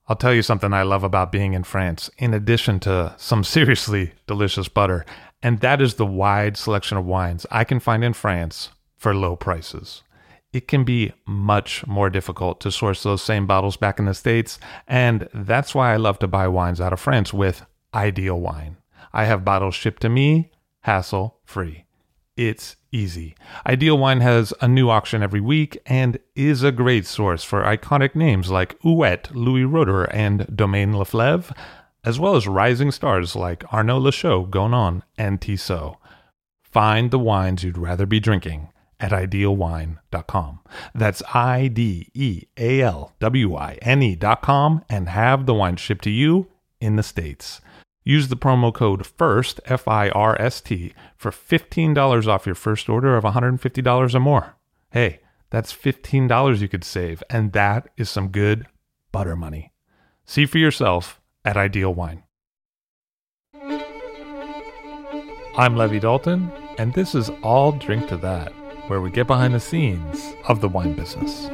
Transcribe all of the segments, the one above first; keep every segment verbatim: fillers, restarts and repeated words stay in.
I'll tell you something I love about being in France, in addition to some seriously delicious butter, and that is the wide selection of wines I can find in France for low prices. It can be much more difficult to source those same bottles back in the States, and that's why I love to buy wines out of France with Ideal Wine. I have bottles shipped to me, hassle-free. It's easy. Ideal Wine has a new auction every week and is a great source for iconic names like Ouet, Louis Roeder, and Domaine Leflaive, as well as rising stars like Arnaud Lachaud, Gonon, and Tissot. Find the wines you'd rather be drinking at ideal wine dot com. That's I D E A L W I N E dot com and have the wine shipped to you in the States. Use the promo code FIRST, F I R S T, for fifteen dollars off your first order of one hundred fifty dollars or more. Hey, that's fifteen dollars you could save, and that is some good butter money. See for yourself at Ideal Wine. I'm Levi Dalton, and this is All Drink to That, where we get behind the scenes of the wine business.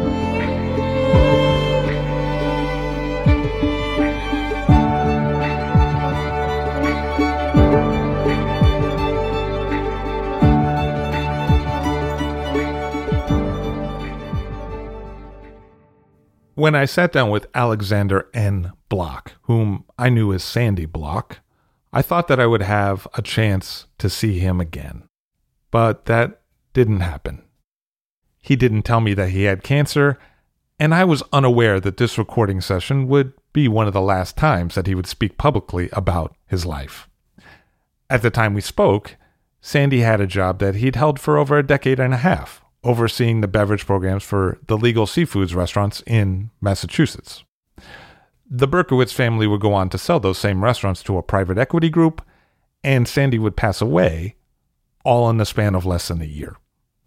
When I sat down with Alexander N. Block, whom I knew as Sandy Block, I thought that I would have a chance to see him again. But that didn't happen. He didn't tell me that he had cancer, and I was unaware that this recording session would be one of the last times that he would speak publicly about his life. At the time we spoke, Sandy had a job that he'd held for over a decade and a half, overseeing the beverage programs for the legal seafoods restaurants in Massachusetts. The Berkowitz family would go on to sell those same restaurants to a private equity group, and Sandy would pass away, all in the span of less than a year.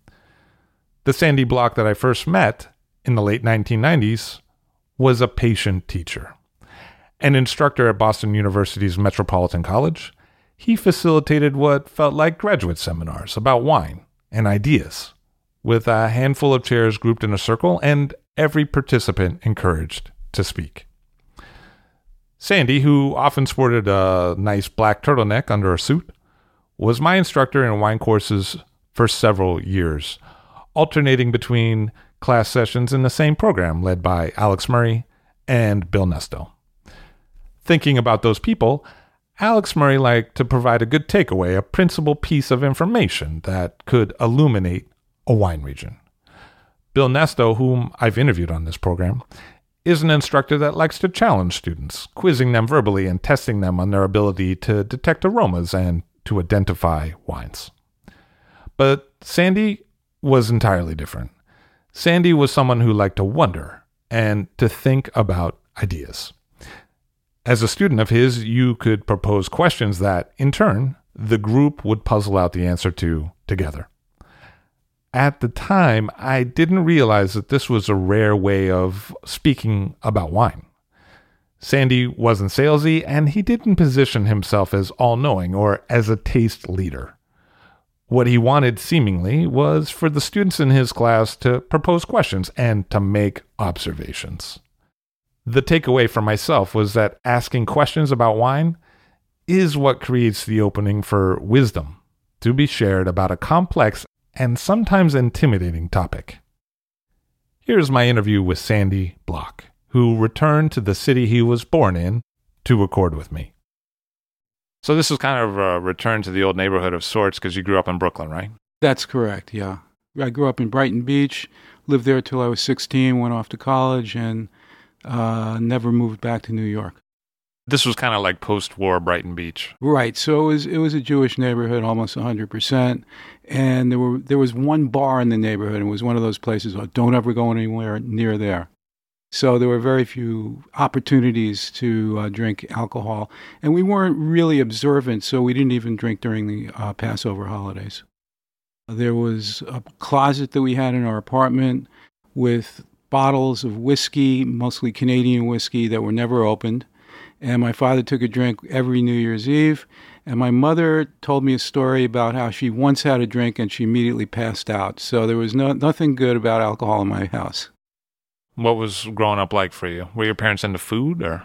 The Sandy Block that I first met in the late nineteen nineties was a patient teacher. An instructor at Boston University's Metropolitan College, he facilitated what felt like graduate seminars about wine and ideas, with a handful of chairs grouped in a circle and every participant encouraged to speak. Sandy, who often sported a nice black turtleneck under a suit, was my instructor in wine courses for several years, alternating between class sessions in the same program led by Alex Murray and Bill Nesto. Thinking about those people, Alex Murray liked to provide a good takeaway, a principal piece of information that could illuminate a wine region. Bill Nesto, whom I've interviewed on this program, is an instructor that likes to challenge students, quizzing them verbally and testing them on their ability to detect aromas and to identify wines. But Sandy was entirely different. Sandy was someone who liked to wonder and to think about ideas. As a student of his, you could propose questions that, in turn, the group would puzzle out the answer to together. At the time, I didn't realize that this was a rare way of speaking about wine. Sandy wasn't salesy, and he didn't position himself as all-knowing or as a taste leader. What he wanted, seemingly, was for the students in his class to propose questions and to make observations. The takeaway for myself was that asking questions about wine is what creates the opening for wisdom to be shared about a complex and sometimes intimidating topic. Here's my interview with Sandy Block, who returned to the city he was born in to record with me. So this is kind of a return to the old neighborhood of sorts because you grew up in Brooklyn, right? That's correct, yeah. I grew up in Brighton Beach, lived there till I was sixteen, went off to college, and uh, never moved back to New York. This was kind of like post-war Brighton Beach. Right. So it was it was a Jewish neighborhood, almost one hundred percent. And there were there was one bar in the neighborhood, and it was one of those places, oh, don't ever go anywhere near there. So there were very few opportunities to uh, drink alcohol. And we weren't really observant, so we didn't even drink during the uh, Passover holidays. There was a closet that we had in our apartment with bottles of whiskey, mostly Canadian whiskey, that were never opened. And my father took a drink every New Year's Eve. And my mother told me a story about how she once had a drink and she immediately passed out. So there was no, nothing good about alcohol in my house. What was growing up like for you? Were your parents into food or?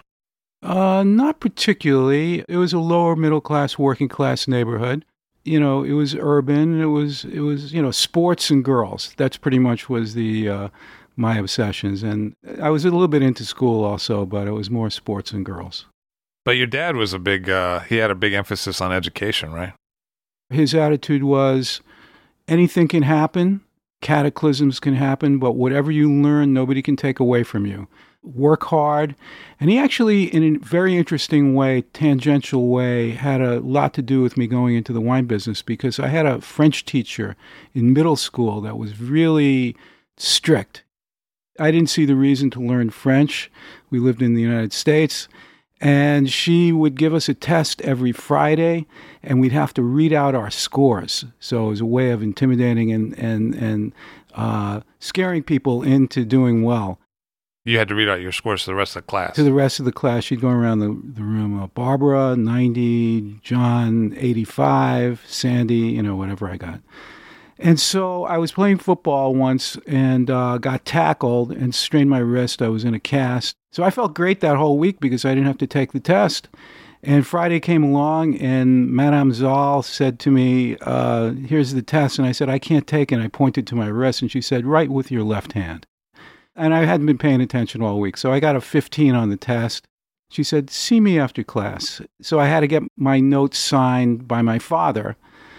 Uh, not particularly. It was a lower middle class, working class neighborhood. You know, it was urban. It was, it was, you know, sports and girls. That's pretty much was the, uh, my obsessions. And I was a little bit into school also, but it was more sports and girls. But your dad was a big, uh, he had a big emphasis on education, right? His attitude was anything can happen, cataclysms can happen, but whatever you learn, nobody can take away from you. Work hard. And he actually, in a very interesting way, tangential way, had a lot to do with me going into the wine business because I had a French teacher in middle school that was really strict. I didn't see the reason to learn French. We lived in the United States. And she would give us a test every Friday, and we'd have to read out our scores. So it was a way of intimidating and, and, and uh, scaring people into doing well. You had to read out your scores to the rest of the class. To the rest of the class, she'd go around the, the room. Uh, Barbara, ninety, John, eighty-five, Sandy, you know, whatever I got. And so I was playing football once and uh, got tackled and strained my wrist. I was in a cast. So I felt great that whole week because I didn't have to take the test. And Friday came along and Madame Zal said to me, uh, here's the test. And I said, I can't take it. And I pointed to my wrist and she said, write with your left hand. And I hadn't been paying attention all week. So I got a fifteen on the test. She said, see me after class. So I had to get my notes signed by my father.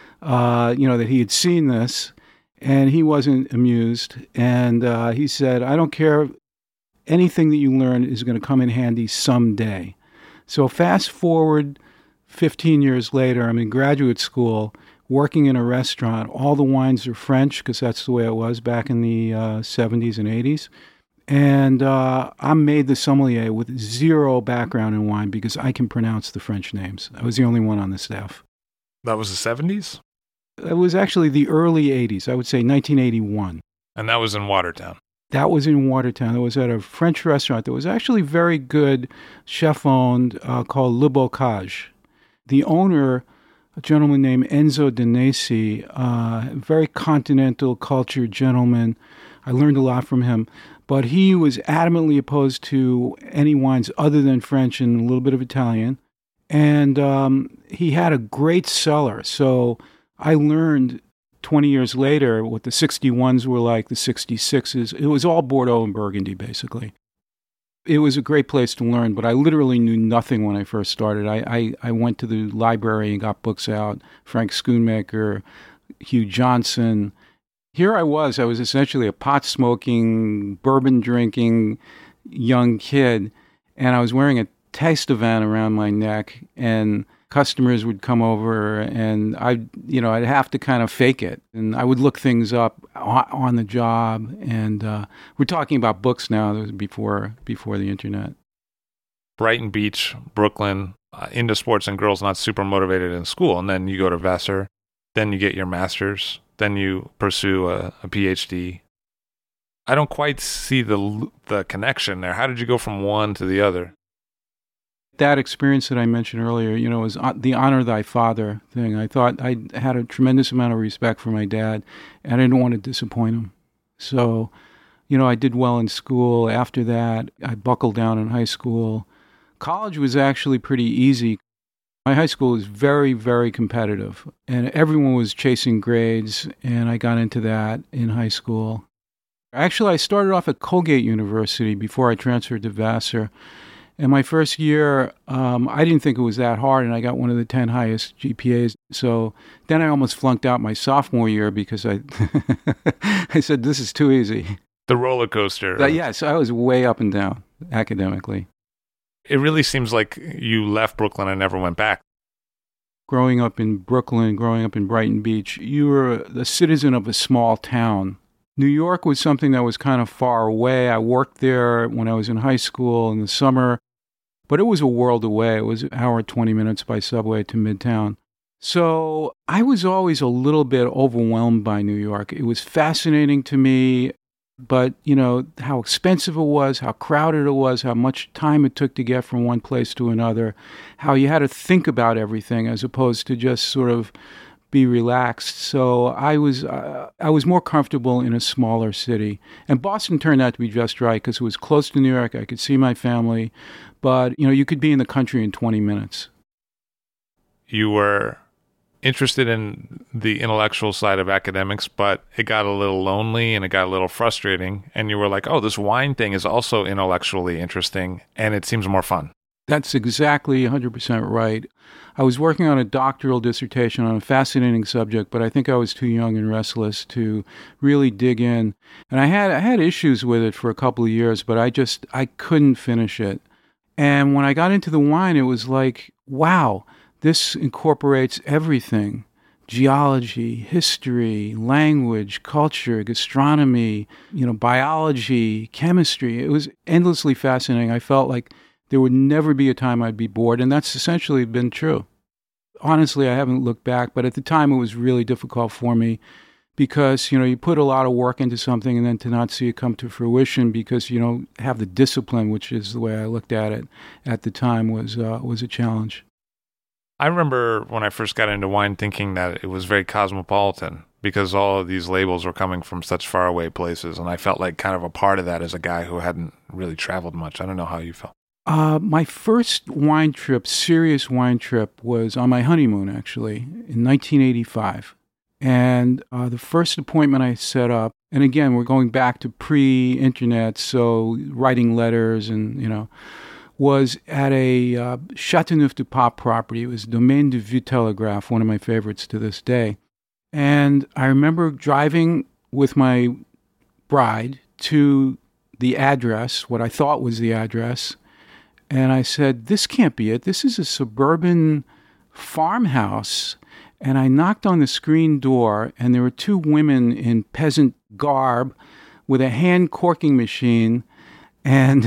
Uh, you know, that he had seen this, and he wasn't amused. And uh, he said, I don't care, anything that you learn is going to come in handy someday. So fast forward fifteen years later, I'm in graduate school, working in a restaurant. All the wines are French, because that's the way it was back in the uh, seventies and eighties. And uh, I'm made the sommelier with zero background in wine because I can pronounce the French names. I was the only one on the staff. That was the seventies? It was actually the early eighties, I would say nineteen eighty-one. And that was in Watertown? That was in Watertown. It was at a French restaurant that was actually very good, chef-owned, uh, called Le Bocage. The owner, a gentleman named Enzo Danesi, uh, very continental, cultured gentleman. I learned a lot from him. But he was adamantly opposed to any wines other than French and a little bit of Italian. And um, he had a great cellar. So I learned twenty years later what the sixty-ones were like, the sixty-sixes. It was all Bordeaux and Burgundy, basically. It was a great place to learn, but I literally knew nothing when I first started. I, I, I went to the library and got books out, Frank Schoonmaker, Hugh Johnson. Here I was. I was essentially a pot-smoking, bourbon-drinking young kid, and I was wearing a Testament around my neck, and customers would come over, and I, you know, I'd have to kind of fake it, and I would look things up on the job. And uh, we're talking about books now. That was before before the internet. Brighton Beach, Brooklyn, uh, into sports and girls, not super motivated in school, and then you go to Vassar, then you get your master's, then you pursue a, a P H D. I don't quite see the the connection there. How did you go from one to the other? That experience that I mentioned earlier, you know, was the honor thy father thing. I thought I had a tremendous amount of respect for my dad, and I didn't want to disappoint him. So, you know, I did well in school. After that, I buckled down in high school. College was actually pretty easy. My high school was very, very competitive, and everyone was chasing grades, and I got into that in high school. Actually, I started off at Colgate University before I transferred to Vassar. And my first year, um, I didn't think it was that hard, and I got one of the ten highest G P As. So then I almost flunked out my sophomore year because I I said, this is too easy. The roller coaster. But yes, I was way up and down academically. It really seems like you left Brooklyn and never went back. Growing up in Brooklyn, growing up in Brighton Beach, you were a citizen of a small town. New York was something that was kind of far away. I worked there when I was in high school in the summer, but it was a world away. It was an hour, twenty minutes by subway to Midtown. So I was always a little bit overwhelmed by New York. It was fascinating to me, but, you know, how expensive it was, how crowded it was, how much time it took to get from one place to another, how you had to think about everything as opposed to just sort of be relaxed. So I was uh, I was more comfortable in a smaller city. And Boston turned out to be just right because it was close to New York. I could see my family. But, you know, you could be in the country in twenty minutes. You were interested in the intellectual side of academics, but it got a little lonely and it got a little frustrating. And you were like, oh, this wine thing is also intellectually interesting and it seems more fun. That's exactly one hundred percent right. I was working on a doctoral dissertation on a fascinating subject, but I think I was too young and restless to really dig in. And I had I had issues with it for a couple of years, but I just I couldn't finish it. And when I got into the wine, it was like, wow, this incorporates everything: geology, history, language, culture, gastronomy, you know, biology, chemistry. It was endlessly fascinating. I felt like there would never be a time I'd be bored, and that's essentially been true. Honestly, I haven't looked back, but at the time it was really difficult for me because, you know, you put a lot of work into something and then to not see it come to fruition because you don't have the discipline, which is the way I looked at it at the time, was uh, was a challenge. I remember when I first got into wine thinking that it was very cosmopolitan because all of these labels were coming from such faraway places, and I felt like kind of a part of that as a guy who hadn't really traveled much. I don't know how you felt. Uh, my first wine trip, serious wine trip, was on my honeymoon, actually, in nineteen eighty-five. And uh, the first appointment I set up, and again, we're going back to pre-internet, so writing letters and, you know, was at a uh, Châteauneuf-du-Pape property. It was Domaine de Vieux-Telegraphe, one of my favorites to this day. And I remember driving with my bride to the address, what I thought was the address, and I said, this can't be it. This is a suburban farmhouse. And I knocked on the screen door, and there were two women in peasant garb with a hand corking machine. And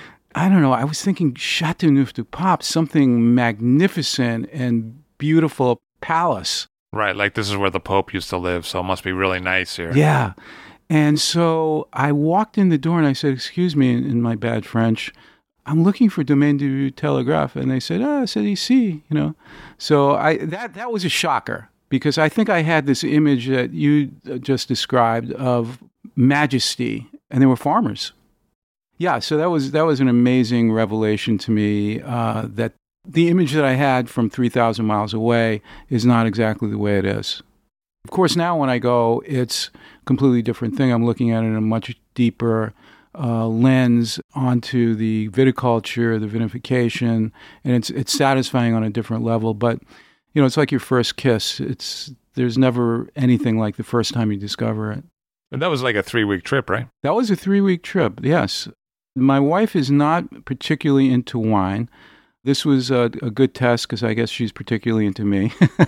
I don't know, I was thinking Châteauneuf-du-Pape, something magnificent and beautiful palace. Right, like this is where the Pope used to live, so it must be really nice here. Yeah. And so I walked in the door and I said, excuse me, in, in my bad French, I'm looking for Domaine du Telegraphe. And they said, ah, c'est ici, you know. So I that that was a shocker because I think I had this image that you just described of majesty, and they were farmers. Yeah, so that was that was an amazing revelation to me uh, that the image that I had from three thousand miles away is not exactly the way it is. Of course, now when I go, it's a completely different thing. I'm looking at it in a much deeper uh, lens onto the viticulture, the vinification, and it's it's satisfying on a different level. But, you know, it's like your first kiss. It's there's never anything like the first time you discover it. And that was like a three-week trip, right? That was a three-week trip, yes. My wife is not particularly into wine. This was a, a good test because I guess she's particularly into me,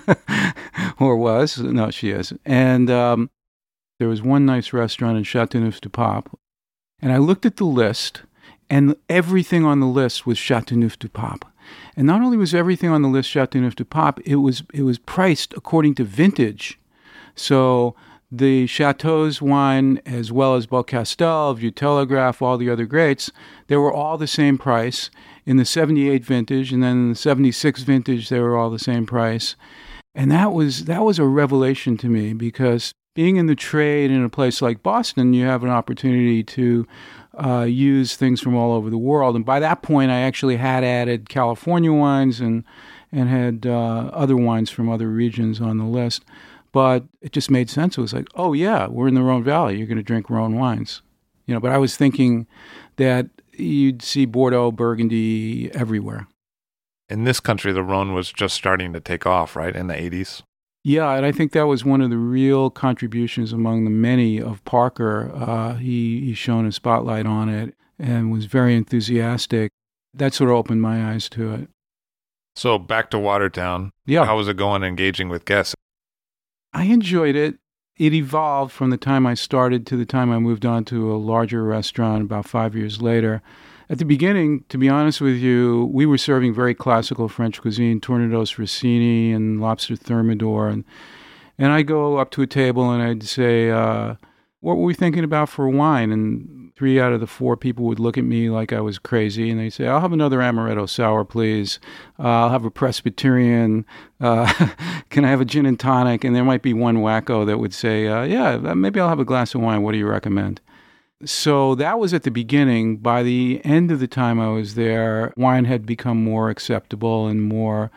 or was. No, she is. And um, there was one nice restaurant in Châteauneuf-du-Pape, and I looked at the list, and everything on the list was Châteauneuf-du-Pape. And not only was everything on the list Châteauneuf-du-Pape, it was it was priced according to vintage. So the Chateau's wine, as well as Beaucastel, Vieux-Telegraphe, all the other greats, they were all the same price. In the seventy-eight vintage, and then in the seventy-six vintage, they were all the same price. And that was that was a revelation to me because being in the trade in a place like Boston, you have an opportunity to uh, use things from all over the world. And by that point, I actually had added California wines and, and had uh, other wines from other regions on the list. But it just made sense. It was like, oh, yeah, we're in the Rhone Valley. You're going to drink Rhone wines. You know, but I was thinking that you'd see Bordeaux, Burgundy everywhere. In this country, the Rhone was just starting to take off, right, in the eighties? Yeah, and I think that was one of the real contributions among the many of Parker. Uh, he, he shone a spotlight on it and was very enthusiastic. That sort of opened my eyes to it. So back to Watertown. Yeah. How was it going engaging with guests? I enjoyed it. It evolved from the time I started to the time I moved on to a larger restaurant about five years later. At the beginning, to be honest with you, we were serving very classical French cuisine, tournedos Rossini and lobster thermidor. And, and I'd go up to a table and I'd say, uh, what were we thinking about for wine? And three out of the four people would look at me like I was crazy, and they'd say, I'll have another Amaretto Sour, please. Uh, I'll have a Presbyterian. Uh, can I have a gin and tonic? And there might be one wacko that would say, uh, yeah, maybe I'll have a glass of wine. What do you recommend? So that was at the beginning. By the end of the time I was there, wine had become more acceptable and more...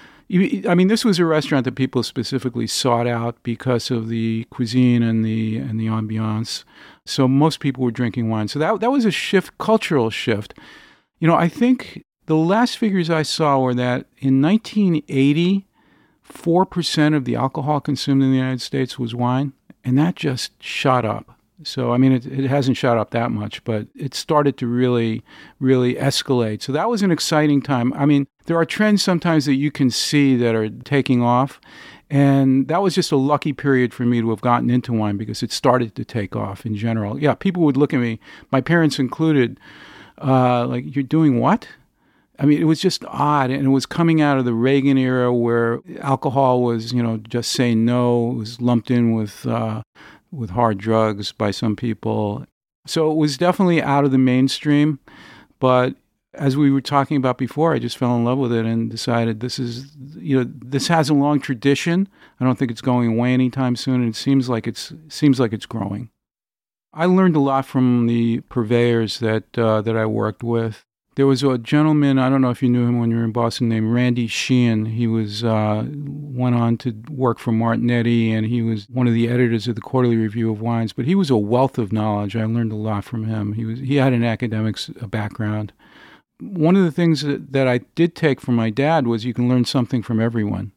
I mean, this was a restaurant that people specifically sought out because of the cuisine and the and the ambiance. So most people were drinking wine. So that that was a shift, cultural shift. You know, I think the last figures I saw were that in nineteen eighty, four percent of the alcohol consumed in the United States was wine, and that just shot up. So, I mean, it, it hasn't shot up that much, but it started to really, really escalate. So that was an exciting time. I mean, there are trends sometimes that you can see that are taking off, and that was just a lucky period for me to have gotten into wine because it started to take off in general. Yeah, people would look at me, my parents included, uh, like, you're doing what? I mean, it was just odd, and it was coming out of the Reagan era where alcohol was, you know, just say no. It was lumped in with... Uh, with hard drugs by some people. So it was definitely out of the mainstream. But as we were talking about before, I just fell in love with it and decided this is, you know, this has a long tradition. I don't think it's going away anytime soon. And it seems like it's seems like it's growing. I learned a lot from the purveyors that uh, that I worked with. There was a gentleman, I don't know if you knew him when you were in Boston, named Randy Sheehan. He was uh, went on to work for Martinetti, and he was one of the editors of the Quarterly Review of Wines. But he was a wealth of knowledge. I learned a lot from him. He was he had an academics background. One of the things that, that I did take from my dad was you can learn something from everyone.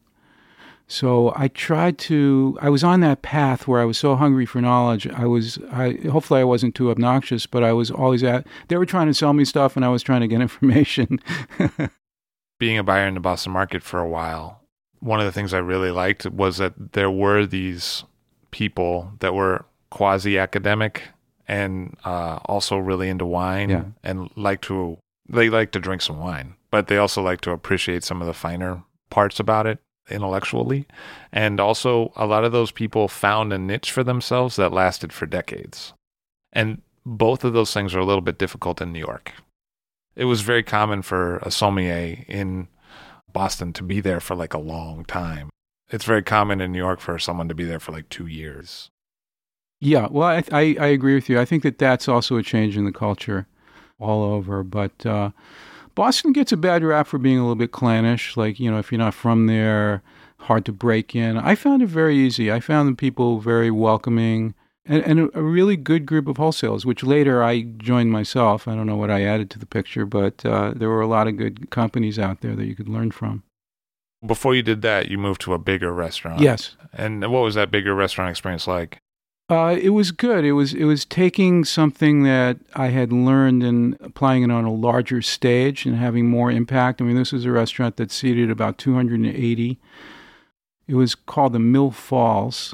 So I tried to, I was on that path where I was so hungry for knowledge. I was, I hopefully I wasn't too obnoxious, but I was always at, they were trying to sell me stuff and I was trying to get information. Being a buyer in the Boston market for a while, one of the things I really liked was that there were these people that were quasi-academic and uh, also really into wine yeah. and like to, they like to drink some wine, but they also like to appreciate some of the finer parts about it intellectually. And also a lot of those people found a niche for themselves that lasted for decades. And both of those things are a little bit difficult in New York. It was very common for a sommelier in Boston to be there for like a long time. It's very common in New York for someone to be there for like two years. Yeah, well, I, I, I agree with you. I think that that's also a change in the culture all over. But uh, Boston gets a bad rap for being a little bit clannish. Like, you know, if you're not from there, hard to break in. I found it very easy. I found the people very welcoming and, and a really good group of wholesalers, which later I joined myself. I don't know what I added to the picture, but uh, there were a lot of good companies out there that you could learn from. Before you did that, you moved to a bigger restaurant. Yes. And what was that bigger restaurant experience like? Uh, it was good. It was it was taking something that I had learned and applying it on a larger stage and having more impact. I mean, this was a restaurant that seated about two hundred eighty. It was called the Mill Falls.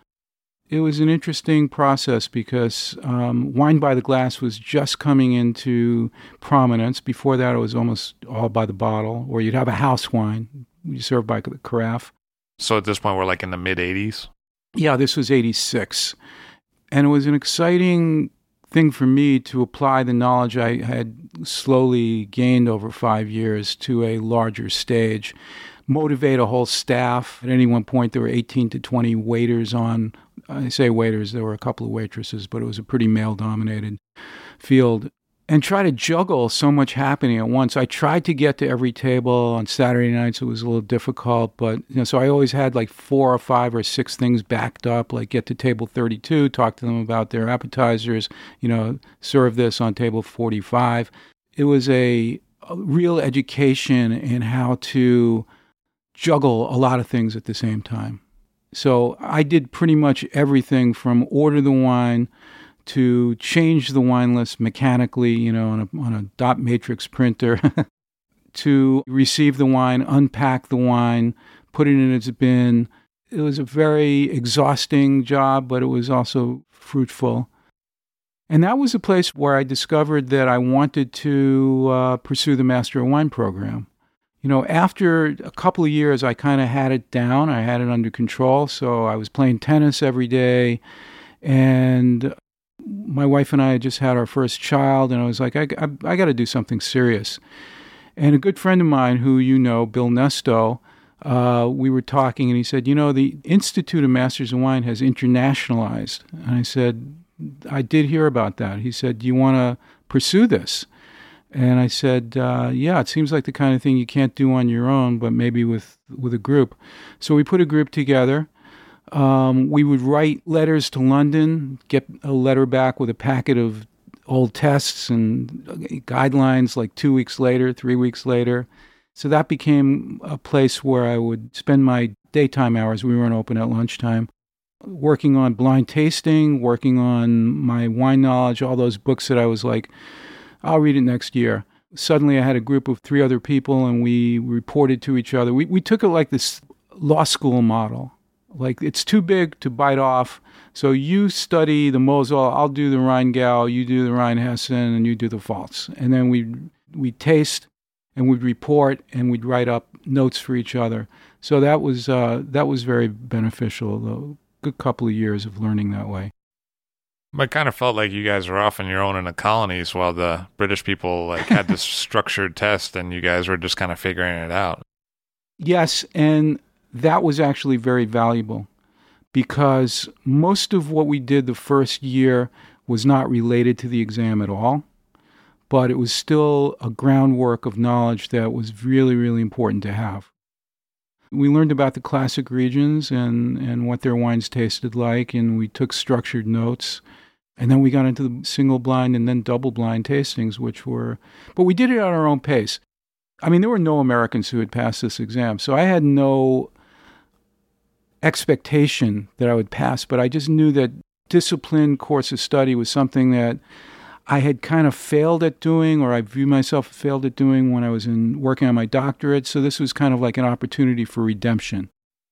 It was an interesting process because um, wine by the glass was just coming into prominence. Before that, it was almost all by the bottle, or you'd have a house wine you served by the carafe. So at this point, we're like in the mid-eighties? Yeah, this was eighty-six. And it was an exciting thing for me to apply the knowledge I had slowly gained over five years to a larger stage, motivate a whole staff. At any one point, there were eighteen to twenty waiters on. I say waiters, there were a couple of waitresses, but it was a pretty male-dominated field. And try to juggle so much happening at once. I tried to get to every table on Saturday nights. It was a little difficult, but you know, so I always had like four or five or six things backed up, like get to table thirty-two, talk to them about their appetizers, you know, serve this on table forty-five. It was a, a real education in how to juggle a lot of things at the same time. So I did pretty much everything from order the wine to change the wine list mechanically, you know, on a, on a dot matrix printer, to receive the wine, unpack the wine, put it in its bin. It was a very exhausting job, but it was also fruitful. And that was a place where I discovered that I wanted to uh, pursue the Master of Wine program. You know, after a couple of years, I kind of had it down. I had it under control. So I was playing tennis every day. And my wife and I had just had our first child, and I was like, I, I, I got to do something serious. And a good friend of mine who you know, Bill Nesto, uh, we were talking, and he said, you know, the Institute of Masters of Wine has internationalized. And I said, I did hear about that. He said, do you want to pursue this? And I said, uh, yeah, it seems like the kind of thing you can't do on your own, but maybe with, with a group. So we put a group together. Um, we would write letters to London, get a letter back with a packet of old tests and guidelines like two weeks later, three weeks later. So that became a place where I would spend my daytime hours. We weren't open at lunchtime, working on blind tasting, working on my wine knowledge, all those books that I was like, I'll read it next year. Suddenly I had a group of three other people and we reported to each other. We we took it like this law school model. Like, it's too big to bite off. So you study the Mosel, I'll do the Rheingau, you do the Rheinhessen, and you do the Pfalz. And then we'd, we'd taste and we'd report and we'd write up notes for each other. So that was uh, that was very beneficial, a good couple of years of learning that way. It kind of felt like you guys were off on your own in the colonies while the British people like had this structured test and you guys were just kind of figuring it out. Yes, and that was actually very valuable because most of what we did the first year was not related to the exam at all, but it was still a groundwork of knowledge that was really, really important to have. We learned about the classic regions and, and what their wines tasted like, and we took structured notes. And then we got into the single blind and then double blind tastings, which were, but we did it at our own pace. I mean, there were no Americans who had passed this exam, so I had no expectation that I would pass, but I just knew that disciplined course of study was something that I had kind of failed at doing, or I view myself failed at doing when I was in working on my doctorate. So this was kind of like an opportunity for redemption.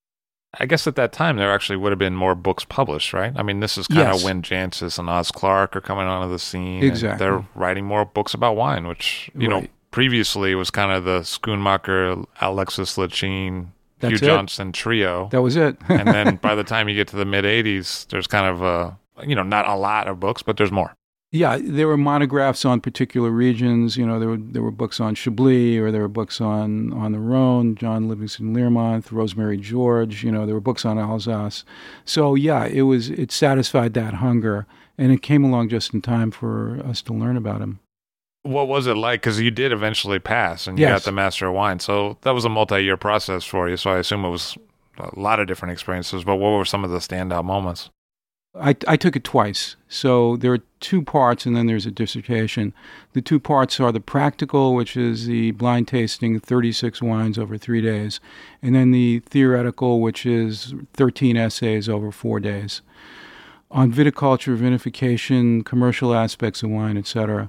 I guess at that time there actually would have been more books published, right? I mean, this is kind Yes. of when Jancis and Oz Clarke are coming onto the scene. Exactly. And they're writing more books about wine, which, you know, Right. previously was kind of the Schoonmaker, Alexis Lachine, Hugh That's it. Johnson trio. That was it. And then by the time you get to the mid-eighties, there's kind of, a, you know, not a lot of books, but there's more. Yeah, there were monographs on particular regions. You know, there were there were books on Chablis, or there were books on, on the Rhone, John Livingston Learmonth, Rosemary George. You know, there were books on Alsace. So yeah, it was it satisfied that hunger, and it came along just in time for us to learn about him. What was it like? Because you did eventually pass, and you Yes. got the Master of Wine. So that was a multi-year process for you. So I assume it was a lot of different experiences. But what were some of the standout moments? I, I took it twice. So there are two parts, and then there's a dissertation. The two parts are the practical, which is the blind tasting, thirty-six wines over three days, and then the theoretical, which is thirteen essays over four days, on viticulture, vinification, commercial aspects of wine, et cetera.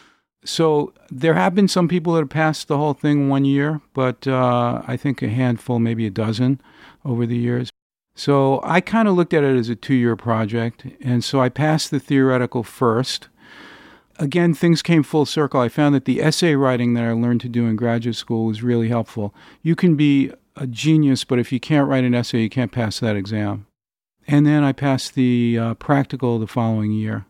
So there have been some people that have passed the whole thing one year, but uh, I think a handful, maybe a dozen over the years. So I kind of looked at it as a two-year project, and so I passed the theoretical first. Again, things came full circle. I found that the essay writing that I learned to do in graduate school was really helpful. You can be a genius, but if you can't write an essay, you can't pass that exam. And then I passed the uh, practical the following year.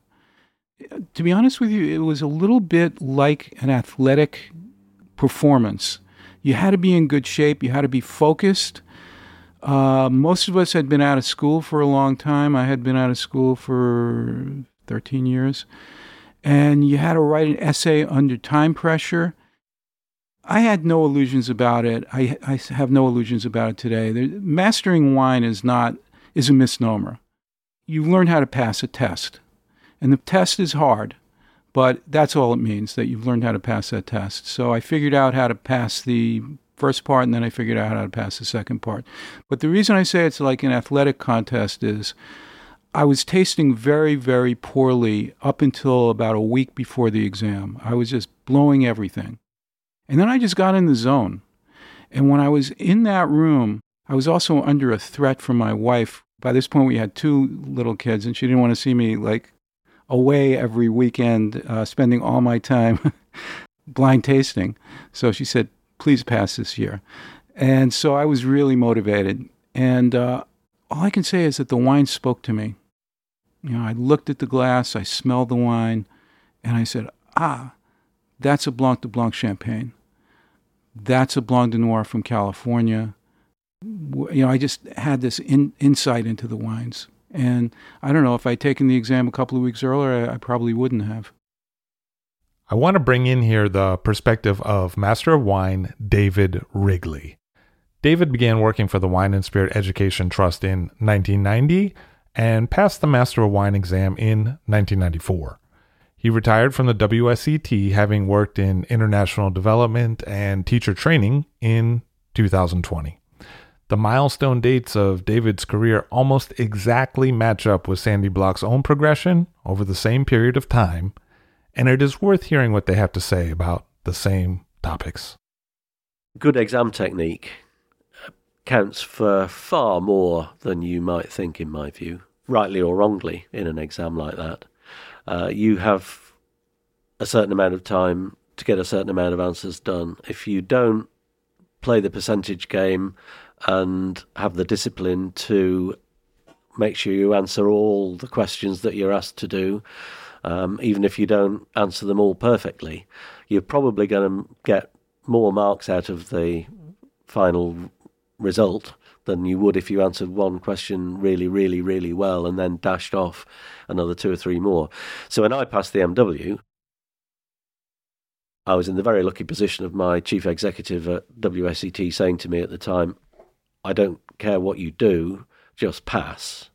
To be honest with you, it was a little bit like an athletic performance. You had to be in good shape. You had to be focused. Uh, most of us had been out of school for a long time. I had been out of school for thirteen years. And you had to write an essay under time pressure. I had no illusions about it. I, I have no illusions about it today. There, mastering wine is not is a misnomer. You learn how to pass a test. And the test is hard, but that's all it means, that you've learned how to pass that test. So I figured out how to pass the first part, and then I figured out how to pass the second part. But the reason I say it's like an athletic contest is I was tasting very, very poorly up until about a week before the exam. I was just blowing everything. And then I just got in the zone. And when I was in that room, I was also under a threat from my wife. By this point, we had two little kids, and she didn't want to see me like away every weekend, uh, spending all my time blind tasting. So she said, please pass this year. And so I was really motivated. And uh, all I can say is that the wine spoke to me. You know, I looked at the glass, I smelled the wine, and I said, ah, that's a Blanc de Blanc champagne. That's a Blanc de Noir from California. You know, I just had this in, insight into the wines. And I don't know, if I'd taken the exam a couple of weeks earlier, I, I probably wouldn't have. I want to bring in here the perspective of Master of Wine David Wrigley. David began working for the Wine and Spirit Education Trust in nineteen ninety and passed the Master of Wine exam in nineteen ninety-four. He retired from the W S E T, having worked in international development and teacher training in two thousand twenty. The milestone dates of David's career almost exactly match up with Sandy Block's own progression over the same period of time, and it is worth hearing what they have to say about the same topics. Good exam technique counts for far more than you might think, in my view, rightly or wrongly, in an exam like that. Uh, you have a certain amount of time to get a certain amount of answers done. If you don't play the percentage game and have the discipline to make sure you answer all the questions that you're asked to do, um, even if you don't answer them all perfectly, you're probably going to get more marks out of the final result than you would if you answered one question really, really, really well and then dashed off another two or three more. So when I passed the M W, I was in the very lucky position of my chief executive at W S E T saying to me at the time, I don't care what you do, just pass.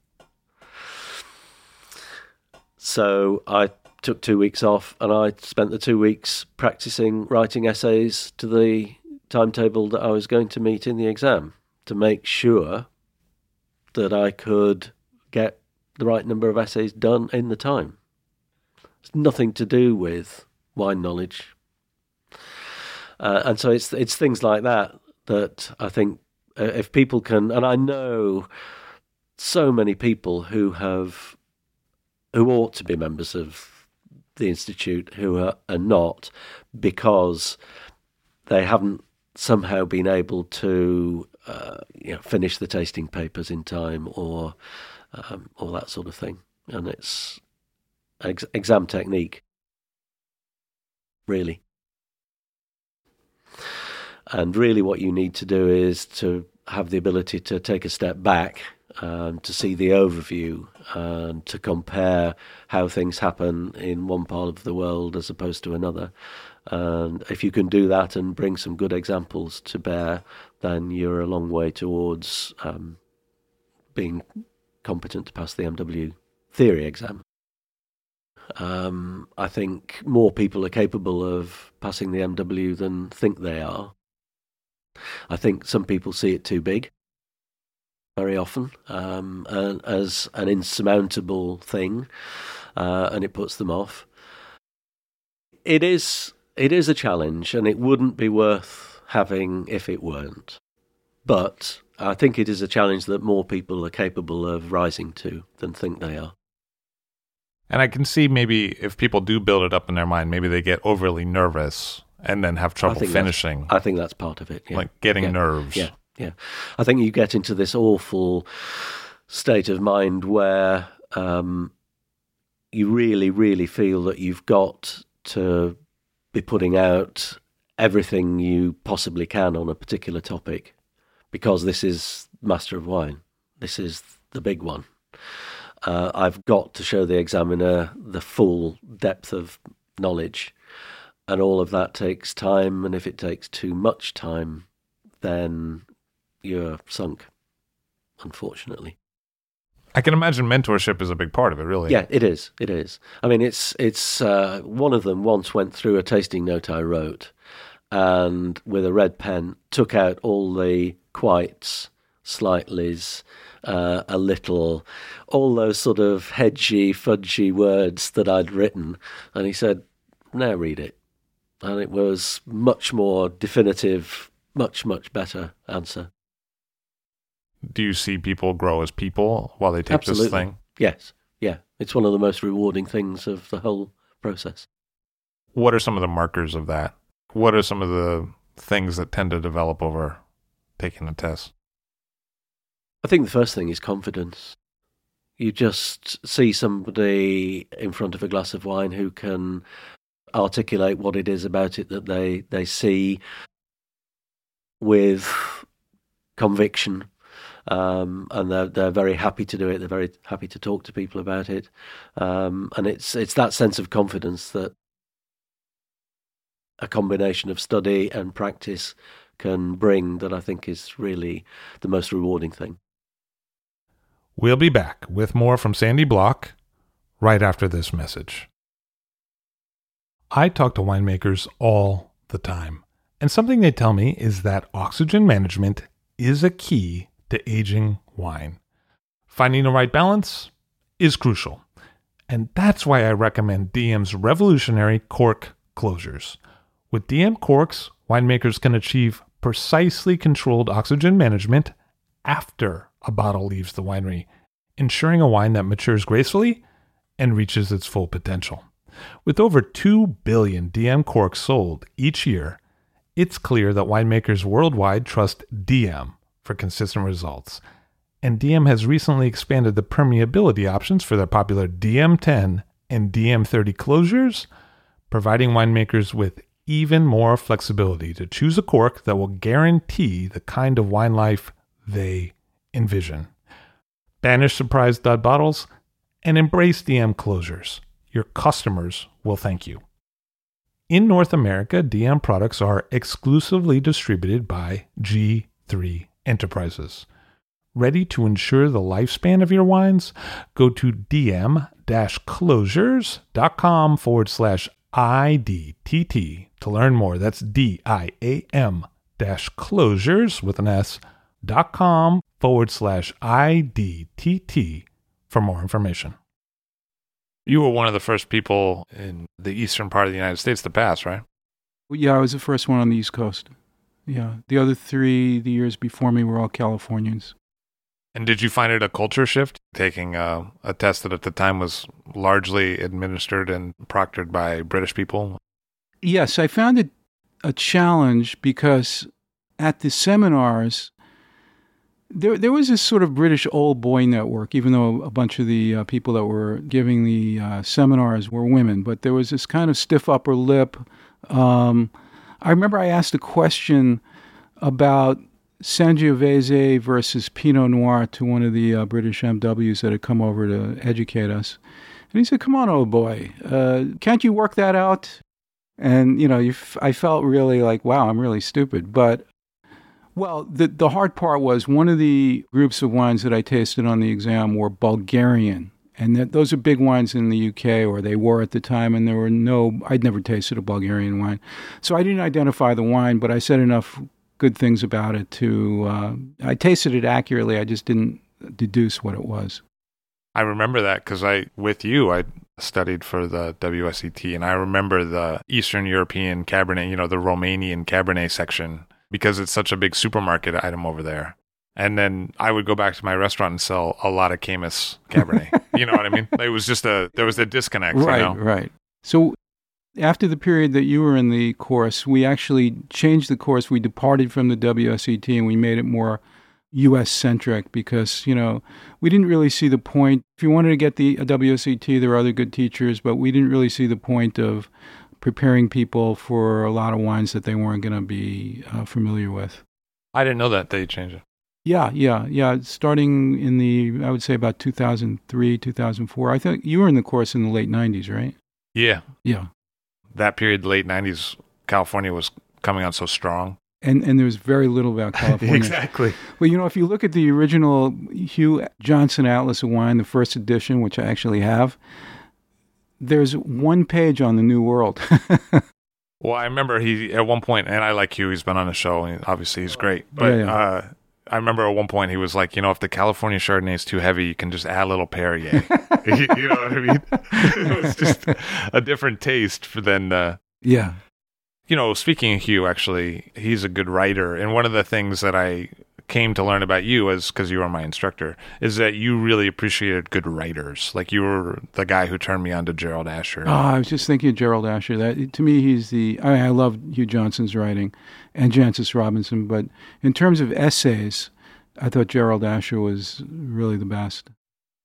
So I took two weeks off and I spent the two weeks practicing writing essays to the timetable that I was going to meet in the exam to make sure that I could get the right number of essays done in the time. It's nothing to do with wine knowledge. Uh, and so it's it's things like that that I think uh, if people can, and I know so many people who have, who ought to be members of the Institute who are, are not, because they haven't somehow been able to uh, you know, finish the tasting papers in time or um, all that sort of thing. And it's ex- exam technique, really. And really what you need to do is to have the ability to take a step back um, to see the overview and to compare how things happen in one part of the world as opposed to another. And if you can do that and bring some good examples to bear, then you're a long way towards um, being competent to pass the M W theory exam. Um, I think more people are capable of passing the M W than think they are. I think some people see it too big very often um, and as an insurmountable thing, uh, and it puts them off. It is it is a challenge, and it wouldn't be worth having if it weren't. But I think it is a challenge that more people are capable of rising to than think they are. And I can see maybe if people do build it up in their mind, maybe they get overly nervous and then have trouble I think finishing. I think that's part of it. Yeah. Like getting yeah. nerves. Yeah, yeah. I think you get into this awful state of mind where um, you really, really feel that you've got to be putting out everything you possibly can on a particular topic, because this is Master of Wine. This is the big one. Uh, I've got to show the examiner the full depth of knowledge, and all of that takes time, and if it takes too much time, then you're sunk, unfortunately. I can imagine mentorship is a big part of it, really. Yeah, it is. It is. I mean, it's it's uh, one of them once went through a tasting note I wrote, and with a red pen took out all the quites, slightlys, uh, a little, all those sort of hedgy, fudgy words that I'd written, and he said, "Now read it," and it was much more definitive, much much better answer. Do you see people grow as people while they take Absolutely. this thing? Yes. Yeah. It's one of the most rewarding things of the whole process. What are some of the markers of that? What are some of the things that tend to develop over taking the test? I think the first thing is confidence. You just see somebody in front of a glass of wine who can articulate what it is about it that they, they see with conviction. Um, and they're they're very happy to do it. They're very happy to talk to people about it, um, and it's it's that sense of confidence that a combination of study and practice can bring that I think is really the most rewarding thing. We'll be back with more from Sandy Block right after this message. I talk to winemakers all the time, and something they tell me is that oxygen management is a key to aging wine. Finding the right balance is crucial, and that's why I recommend D M's revolutionary cork closures. With D M corks, winemakers can achieve precisely controlled oxygen management after a bottle leaves the winery, ensuring a wine that matures gracefully and reaches its full potential. With over two billion D M corks sold each year, it's clear that winemakers worldwide trust D M for consistent results. And D M has recently expanded the permeability options for their popular D M ten and D M thirty closures, providing winemakers with even more flexibility to choose a cork that will guarantee the kind of wine life they envision. Banish surprise dud bottles and embrace D M closures. Your customers will thank you. In North America, D M products are exclusively distributed by G three Enterprises. Ready to ensure the lifespan of your wines? Go to dm-closures.com forward slash IDTT to learn more. That's D-I-A-M dash closures with an S dot com forward slash I-D-T-T for more information. You were one of the first people in the eastern part of the United States to pass, right? Yeah, I was the first one on the East Coast. Yeah, the other three, the years before me, were all Californians. And did you find it a culture shift, taking uh, a test that at the time was largely administered and proctored by British people? Yes, I found it a challenge because at the seminars, there there was this sort of British old boy network, even though a bunch of the uh, people that were giving the uh, seminars were women. But there was this kind of stiff upper lip. Um, I remember I asked a question about Sangiovese versus Pinot Noir to one of the uh, British M Ws that had come over to educate us. And he said, "Come on, old boy, uh, can't you work that out?" And, you know, you f- I felt really like, wow, I'm really stupid. But, well, the, the hard part was one of the groups of wines that I tasted on the exam were Bulgarian. And that, those are big wines in the U K, or they were at the time, and there were no, I'd never tasted a Bulgarian wine. So I didn't identify the wine, but I said enough good things about it to, uh, I tasted it accurately, I just didn't deduce what it was. I remember that because I, with you, I studied for the W S E T, and I remember the Eastern European Cabernet, you know, the Romanian Cabernet section, because it's such a big supermarket item over there. And then I would go back to my restaurant and sell a lot of Caymus Cabernet. You know what I mean? It was just a, there was a disconnect. Right, you know? right. So after the period that you were in the course, we actually changed the course. We departed from the W S E T and we made it more U S-centric because, you know, we didn't really see the point. If you wanted to get the W S E T, there were other good teachers, but we didn't really see the point of preparing people for a lot of wines that they weren't going to be uh, familiar with. I didn't know that they changed it. Yeah, yeah, yeah. Starting in the, I would say about two thousand three, two thousand four. I think you were in the course in the late nineties, right? Yeah. Yeah. That period, late nineties, California was coming on so strong. And and there was very little about California. Exactly. Well, you know, if you look at the original Hugh Johnson Atlas of Wine, the first edition, which I actually have, there's one page on the New World. Well, I remember he, at one point, and I like Hugh, he's been on the show, and obviously he's great. But yeah, yeah. Uh, I remember at one point he was like, you know, if the California Chardonnay is too heavy, you can just add a little Perrier. you, you know what I mean? It was just a different taste for than... Uh, yeah. You know, speaking of Hugh, actually, he's a good writer. And one of the things that I came to learn about you, is because you were my instructor, is that you really appreciated good writers. Like, you were the guy who turned me on to Gerald Asher. Oh, I was just thinking of Gerald Asher. That, to me, he's the... I, mean, I love Hugh Johnson's writing and Jancis Robinson, but in terms of essays, I thought Gerald Asher was really the best.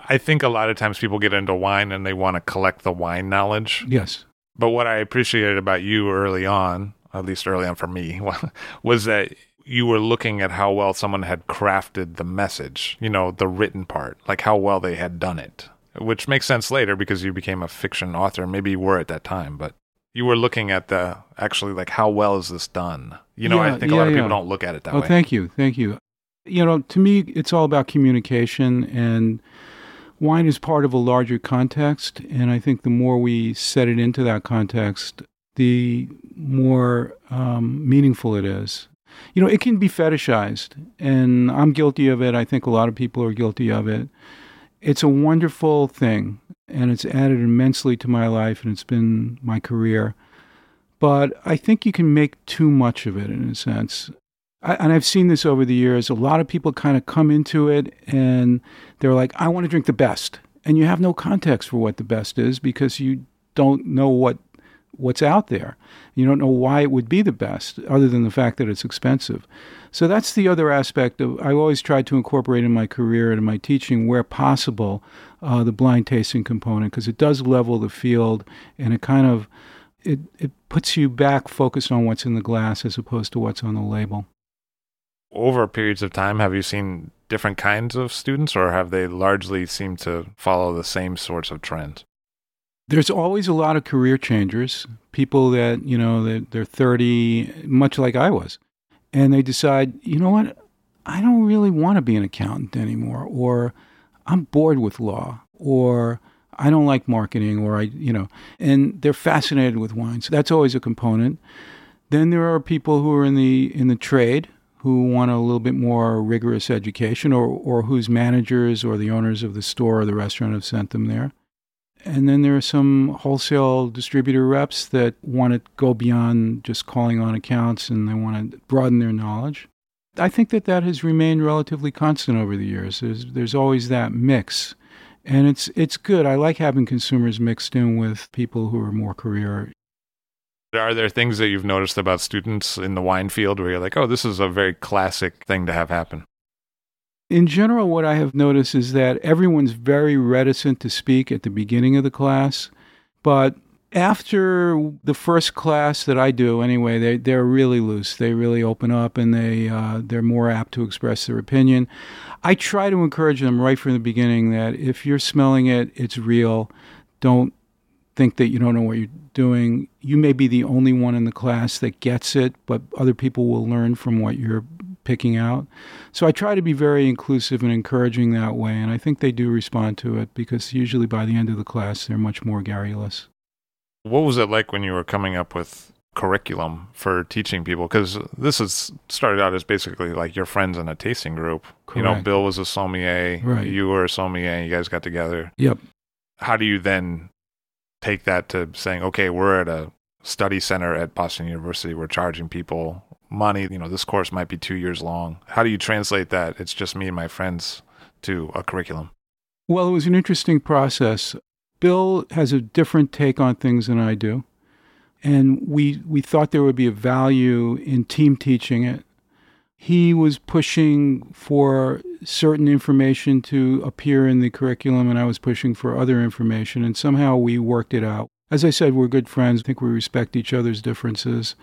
I think a lot of times people get into wine and they want to collect the wine knowledge. Yes. But what I appreciated about you early on, at least early on for me, was that you were looking at how well someone had crafted the message, you know, the written part, like how well they had done it, which makes sense later because you became a fiction author. Maybe you were at that time, but you were looking at the actually like how well is this done? You know, Yeah, I think yeah, a lot of yeah. people don't look at it that Oh, way. thank you. Thank you. You know, to me, it's all about communication, and wine is part of a larger context. And I think the more we set it into that context, the more um, meaningful it is. You know, it can be fetishized, and I'm guilty of it. I think a lot of people are guilty of it. It's a wonderful thing, and it's added immensely to my life, and it's been my career. But I think you can make too much of it, in a sense. I, and I've seen this over the years. A lot of people kind of come into it, and they're like, I want to drink the best. And you have no context for what the best is because you don't know what what's out there. You don't know why it would be the best, other than the fact that it's expensive. So that's the other aspect of, I always tried to incorporate in my career and in my teaching, where possible, uh, the blind tasting component, because it does level the field, and it kind of, it, it puts you back focused on what's in the glass as opposed to what's on the label. Over periods of time, have you seen different kinds of students, or have they largely seemed to follow the same sorts of trends? There's always a lot of career changers, people that, you know, that they're thirty, much like I was, and they decide, you know what, I don't really want to be an accountant anymore, or I'm bored with law, or I don't like marketing, or I, you know, and they're fascinated with wine. So that's always a component. Then there are people who are in the in the trade who want a little bit more rigorous education, or or whose managers or the owners of the store or the restaurant have sent them there. And then there are some wholesale distributor reps that want to go beyond just calling on accounts, and they want to broaden their knowledge. I think that that has remained relatively constant over the years. There's, there's always that mix. And it's it's good. I like having consumers mixed in with people who are more career. Are there things that you've noticed about students in the wine field where you're like, oh, this is a very classic thing to have happen? In general, what I have noticed is that everyone's very reticent to speak at the beginning of the class, but after the first class that I do, anyway, they they're really loose. They really open up, and they uh, they're more apt to express their opinion. I try to encourage them right from the beginning that if you're smelling it, it's real. Don't think that you don't know what you're doing. You may be the only one in the class that gets it, but other people will learn from what you're picking out. So I try to be very inclusive and encouraging that way, and I think they do respond to it because usually by the end of the class, they're much more garrulous. What was it like when you were coming up with curriculum for teaching people? Because this is started out as basically like your friends in a tasting group. Correct. You know, Bill was a sommelier, Right. You were a sommelier, you guys got together. Yep. How do you then take that to saying, okay, we're at a study center at Boston University, we're charging people money, you know, this course might be two years long. How do you translate that? It's just me and my friends to a curriculum. Well, it was an interesting process. Bill has a different take on things than I do. And we we thought there would be a value in team teaching it. He was pushing for certain information to appear in the curriculum, and I was pushing for other information, and somehow we worked it out. As I said, we're good friends. I think we respect each other's differences.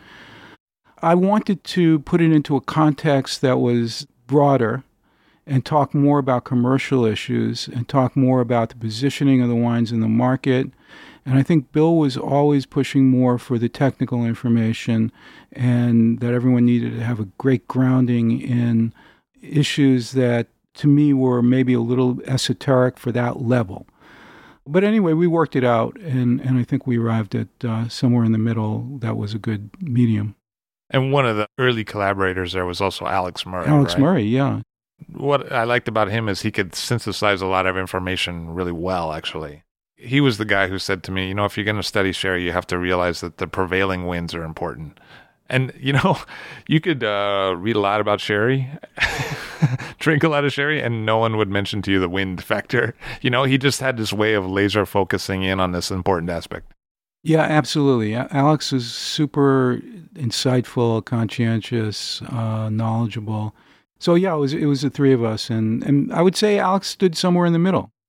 I wanted to put it into a context that was broader and talk more about commercial issues and talk more about the positioning of the wines in the market. And I think Bill was always pushing more for the technical information, and that everyone needed to have a great grounding in issues that, to me, were maybe a little esoteric for that level. But anyway, we worked it out, and, and I think we arrived at uh, somewhere in the middle that was a good medium. And one of the early collaborators there was also Alex Murray. Alex right? Murray, yeah. What I liked about him is he could synthesize a lot of information really well, actually. He was the guy who said to me, you know, if you're going to study sherry, you have to realize that the prevailing winds are important. And, you know, you could uh, read a lot about sherry, drink a lot of sherry, and no one would mention to you the wind factor. You know, he just had this way of laser focusing in on this important aspect. Yeah, absolutely. Alex is super insightful, conscientious, uh, knowledgeable. So yeah, it was it was the three of us, and and I would say Alex stood somewhere in the middle.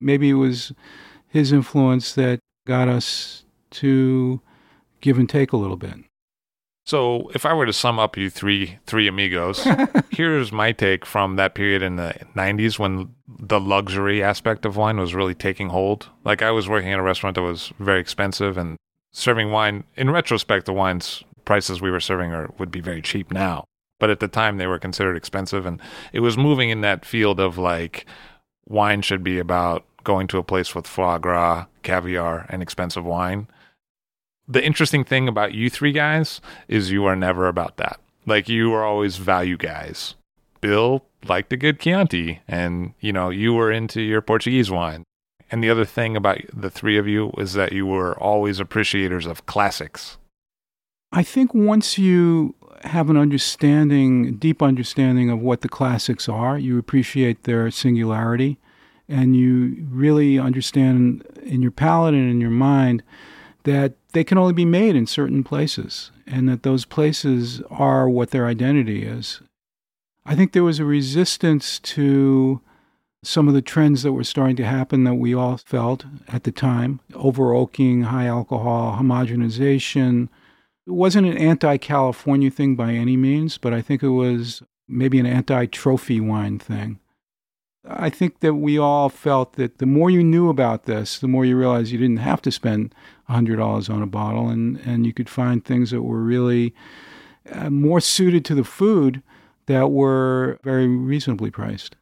maybe it was his influence that got us to give and take a little bit. So if I were to sum up you three three amigos, here's my take from that period in the nineties when the luxury aspect of wine was really taking hold. Like I was working at a restaurant that was very expensive and serving wine. In retrospect, the wines prices we were serving are would be very cheap now. But at the time, they were considered expensive. And it was moving in that field of like wine should be about going to a place with foie gras, caviar, and expensive wine. The interesting thing about you three guys is you are never about that. Like, you are always value guys. Bill liked a good Chianti, and, you know, you were into your Portuguese wine. And the other thing about the three of you is that you were always appreciators of classics. I think once you have an understanding, deep understanding of what the classics are, you appreciate their singularity, and you really understand in your palate and in your mind that they can only be made in certain places, and that those places are what their identity is. I think there was a resistance to some of the trends that were starting to happen that we all felt at the time. Over-oaking, high alcohol, homogenization. It wasn't an anti-California thing by any means, but I think it was maybe an anti-trophy wine thing. I think that we all felt that the more you knew about this, the more you realized you didn't have to spend one hundred dollars on a bottle, and, and you could find things that were really uh, more suited to the food that were very reasonably priced.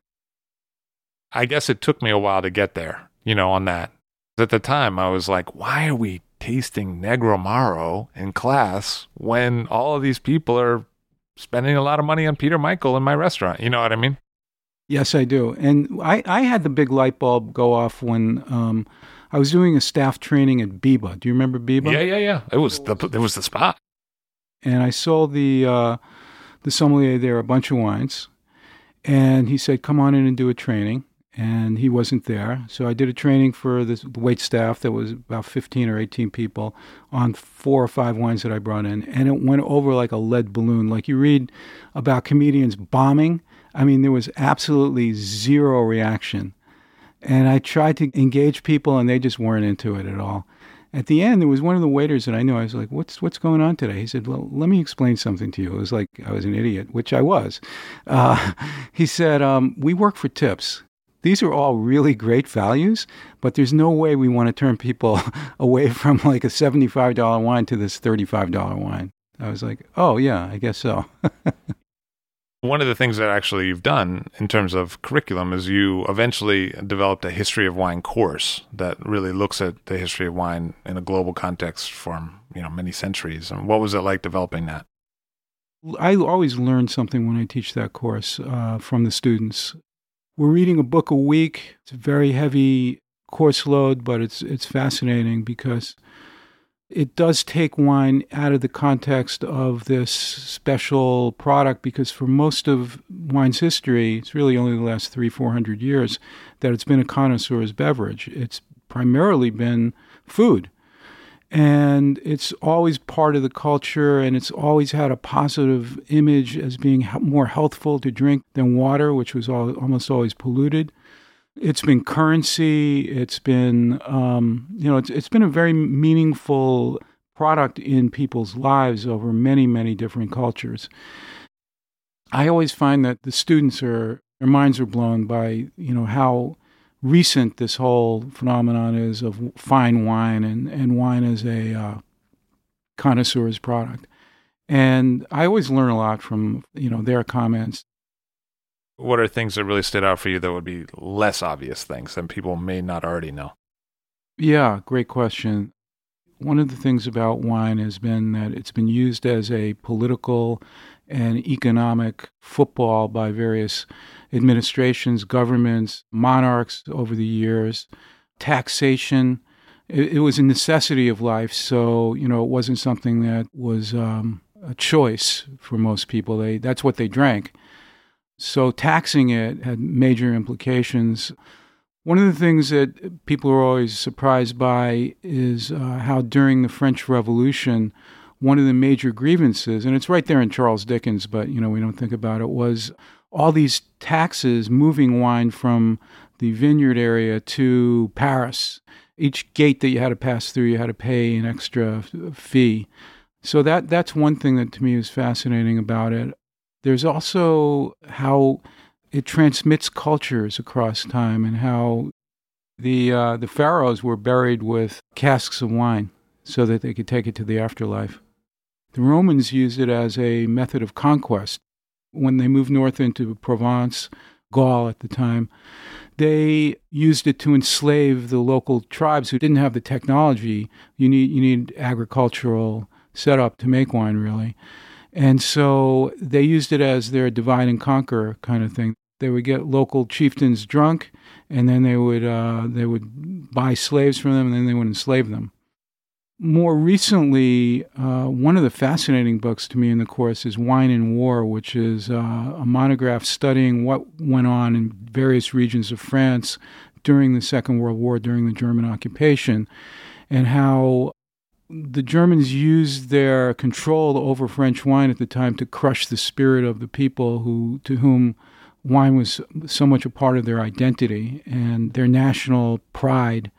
I guess it took me a while to get there, you know, on that. At the time, I was like, why are we tasting Negromaro in class when all of these people are spending a lot of money on Peter Michael in my restaurant? You know what I mean? Yes, I do. And I, I had the big light bulb go off when um, I was doing a staff training at Biba. Do you remember Biba? Yeah, yeah, yeah. It was the it was the spot. And I sold the uh, the sommelier there a bunch of wines, and he said, "Come on in and do a training." And he wasn't there, so I did a training for the wait staff that was about fifteen or eighteen people on four or five wines that I brought in, and it went over like a lead balloon. Like you read about comedians bombing. I mean, there was absolutely zero reaction. And I tried to engage people, and they just weren't into it at all. At the end, there was one of the waiters that I knew. I was like, what's what's going on today? He said, well, let me explain something to you. It was like I was an idiot, which I was. Uh, he said, um, we work for tips. These are all really great values, but there's no way we want to turn people away from like a seventy-five dollars wine to this thirty-five dollars wine. I was like, oh, yeah, I guess so. One of the things that actually you've done in terms of curriculum is you eventually developed a history of wine course that really looks at the history of wine in a global context from, you know, many centuries. And what was it like developing that? I always learn something when I teach that course uh, from the students. We're reading a book a week. It's a very heavy course load, but it's it's fascinating because it does take wine out of the context of this special product, because for most of wine's history, it's really only the last three, four hundred years that it's been a connoisseur's beverage. It's primarily been food. And it's always part of the culture, and it's always had a positive image as being more healthful to drink than water, which was all, almost always polluted. It's been currency. It's been, um, you know, it's it's been a very meaningful product in people's lives over many, many different cultures. I always find that the students are, their minds are blown by, you know, how recent this whole phenomenon is of fine wine and, and wine as a uh, connoisseur's product. And I always learn a lot from, you know, their comments. What are things that really stood out for you that would be less obvious things that people may not already know? Yeah, great question. One of the things about wine has been that it's been used as a political and economic football by various administrations, governments, monarchs over the years. Taxation, it, it was a necessity of life, so, you know, it wasn't something that was um, a choice for most people. They that's what they drank. So taxing it had major implications. One of the things that people are always surprised by is uh, how during the French Revolution, one of the major grievances, and it's right there in Charles Dickens, but, you know, we don't think about it, was all these taxes moving wine from the vineyard area to Paris. Each gate that you had to pass through, you had to pay an extra fee. So that that's one thing that to me is fascinating about it. There's also how it transmits cultures across time, and how the uh, the pharaohs were buried with casks of wine so that they could take it to the afterlife. The Romans used it as a method of conquest. When they moved north into Provence, Gaul at the time, they used it to enslave the local tribes who didn't have the technology. You need you need agricultural setup to make wine, really. And so they used it as their divide and conquer kind of thing. They would get local chieftains drunk, and then they would uh, they would buy slaves from them, and then they would enslave them. More recently, uh, one of the fascinating books to me in the course is Wine and War, which is uh, a monograph studying what went on in various regions of France during the Second World War, during the German occupation, and how the Germans used their control over French wine at the time to crush the spirit of the people who to whom wine was so much a part of their identity and their national pride.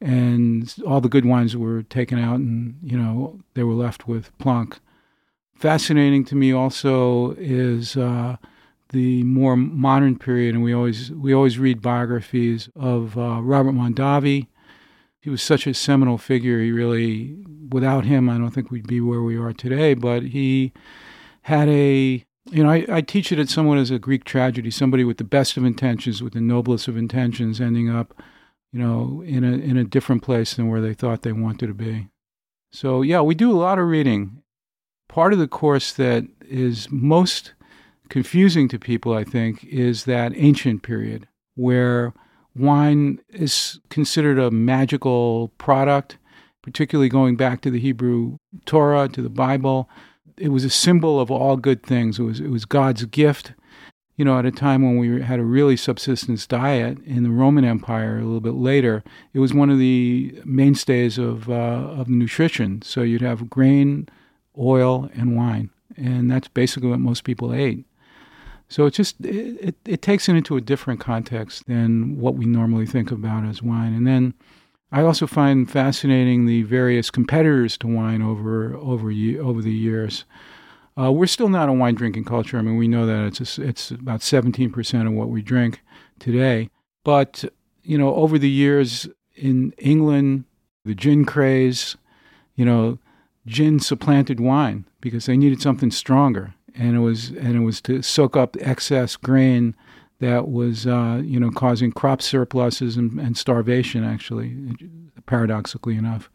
And all the good wines were taken out, and, you know, they were left with plonk. Fascinating to me also is uh, the more modern period, and we always we always read biographies of uh, Robert Mondavi. He was such a seminal figure. He really, without him, I don't think we'd be where we are today. But he had a, you know, I, I teach it at somewhat as a Greek tragedy. Somebody with the best of intentions, with the noblest of intentions, ending up, you know, in a in a different place than where they thought they wanted to be. So, yeah, we do a lot of reading. Part of the course that is most confusing to people, I think, is that ancient period where wine is considered a magical product, particularly going back to the Hebrew Torah, to the Bible. It was a symbol of all good things. It was it was God's gift. You know, at a time when we had a really subsistence diet in the Roman Empire, a little bit later, it was one of the mainstays of uh, of nutrition. So you'd have grain, oil, and wine, and that's basically what most people ate. So it just it, it, it takes it into a different context than what we normally think about as wine. And then I also find fascinating the various competitors to wine over over over the years. Uh, we're still not a wine drinking culture. I mean, we know that it's a, it's about seventeen percent of what we drink today. But, you know, over the years in England, the gin craze, you know, gin supplanted wine because they needed something stronger, and it was and it was to soak up excess grain that was, uh, you know, causing crop surpluses and, and starvation. Actually, paradoxically enough.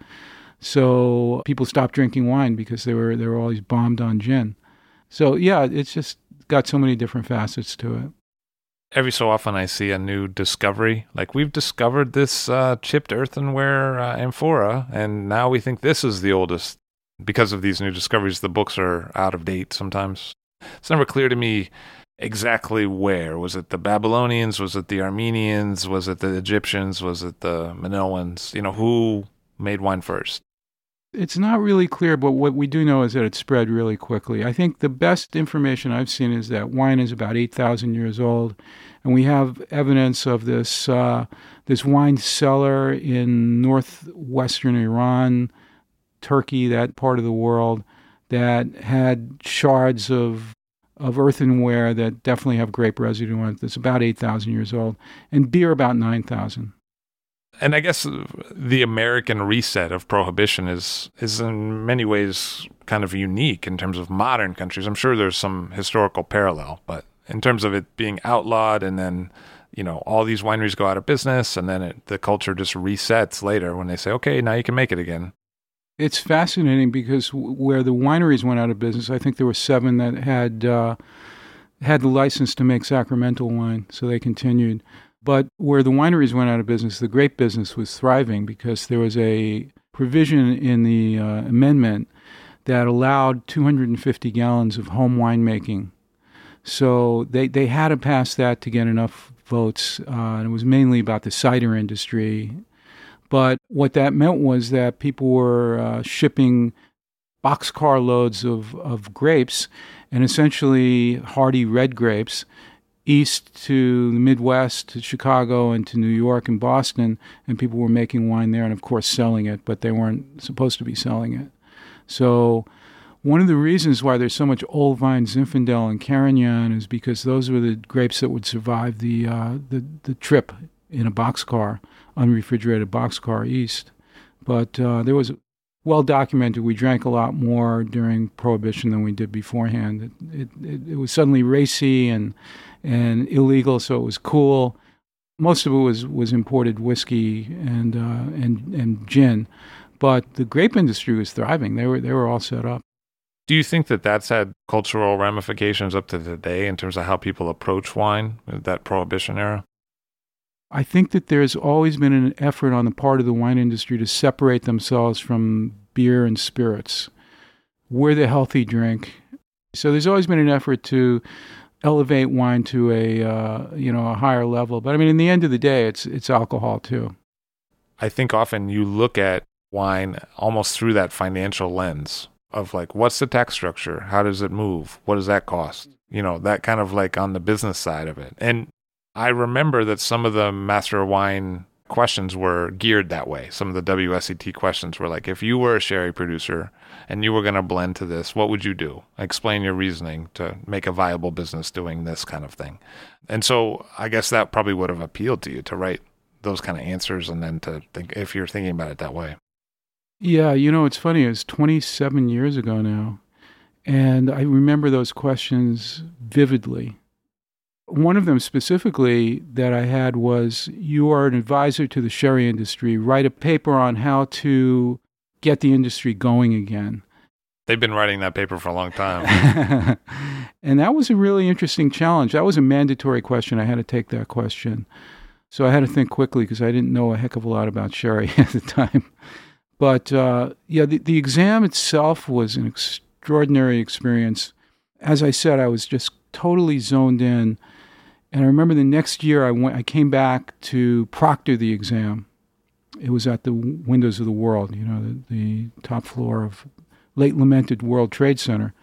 So people stopped drinking wine because they were they were always bombed on gin. So yeah, it's just got so many different facets to it. Every so often I see a new discovery. Like, we've discovered this uh, chipped earthenware uh, amphora, and now we think this is the oldest. Because of these new discoveries, the books are out of date sometimes. It's never clear to me exactly where. Was it the Babylonians? Was it the Armenians? Was it the Egyptians? Was it the Minoans? You know, who made wine first? It's not really clear, but what we do know is that it spread really quickly. I think the best information I've seen is that wine is about eight thousand years old, and we have evidence of this uh, this wine cellar in northwestern Iran, Turkey, that part of the world, that had shards of of earthenware that definitely have grape residue on it. That's about eight thousand years old, and beer about nine thousand. And I guess the American reset of prohibition is is in many ways kind of unique in terms of modern countries. I'm sure there's some historical parallel, but in terms of it being outlawed and then, you know, all these wineries go out of business, and then it, the culture just resets later when they say, okay, now you can make it again. It's fascinating because w- where the wineries went out of business, I think there were seven that had uh, had the license to make sacramental wine, so they continued. But where the wineries went out of business, the grape business was thriving because there was a provision in the uh, amendment that allowed two hundred fifty gallons of home winemaking. So they, they had to pass that to get enough votes, uh, and it was mainly about the cider industry. But what that meant was that people were uh, shipping boxcar loads of, of grapes, and essentially hardy red grapes, east to the Midwest, to Chicago, and to New York and Boston, and people were making wine there and, of course, selling it, but they weren't supposed to be selling it. So one of the reasons why there's so much Old Vine, Zinfandel, and Carignan is because those were the grapes that would survive the uh, the, the trip in a boxcar, unrefrigerated boxcar east. But uh, there was well documented. We drank a lot more during Prohibition than we did beforehand. It, it, it, it was suddenly racy and and illegal, so it was cool. Most of it was, was imported whiskey and uh, and and gin, but the grape industry was thriving. They were they were all set up. Do you think that that's had cultural ramifications up to today in terms of how people approach wine, that Prohibition era? I think that there's always been an effort on the part of the wine industry to separate themselves from beer and spirits. We're the healthy drink. So there's always been an effort to elevate wine to a uh, you know a higher level. But I mean, in the end of the day, it's it's alcohol too. I think often you look at wine almost through that financial lens of like, what's the tax structure? How does it move? What does that cost? You know, that kind of like on the business side of it. And I remember that some of the Master of Wine questions were geared that way. Some of the W S E T questions were like, if you were a sherry producer and you were going to blend to this, what would you do? Explain your reasoning to make a viable business doing this kind of thing. And so I guess that probably would have appealed to you to write those kind of answers and then to think, if you're thinking about it that way. Yeah, you know, it's funny. It was twenty-seven years ago now, and I remember those questions vividly. One of them specifically that I had was, you are an advisor to the sherry industry. Write a paper on how to get the industry going again. They've been writing that paper for a long time. And that was a really interesting challenge. That was a mandatory question. I had to take that question. So I had to think quickly because I didn't know a heck of a lot about sherry at the time. But uh, yeah, the, the exam itself was an extraordinary experience. As I said, I was just totally zoned in. And I remember the next year I went. I came back to proctor the exam. It was at the Windows of the World, you know, the, the top floor of late lamented World Trade Center.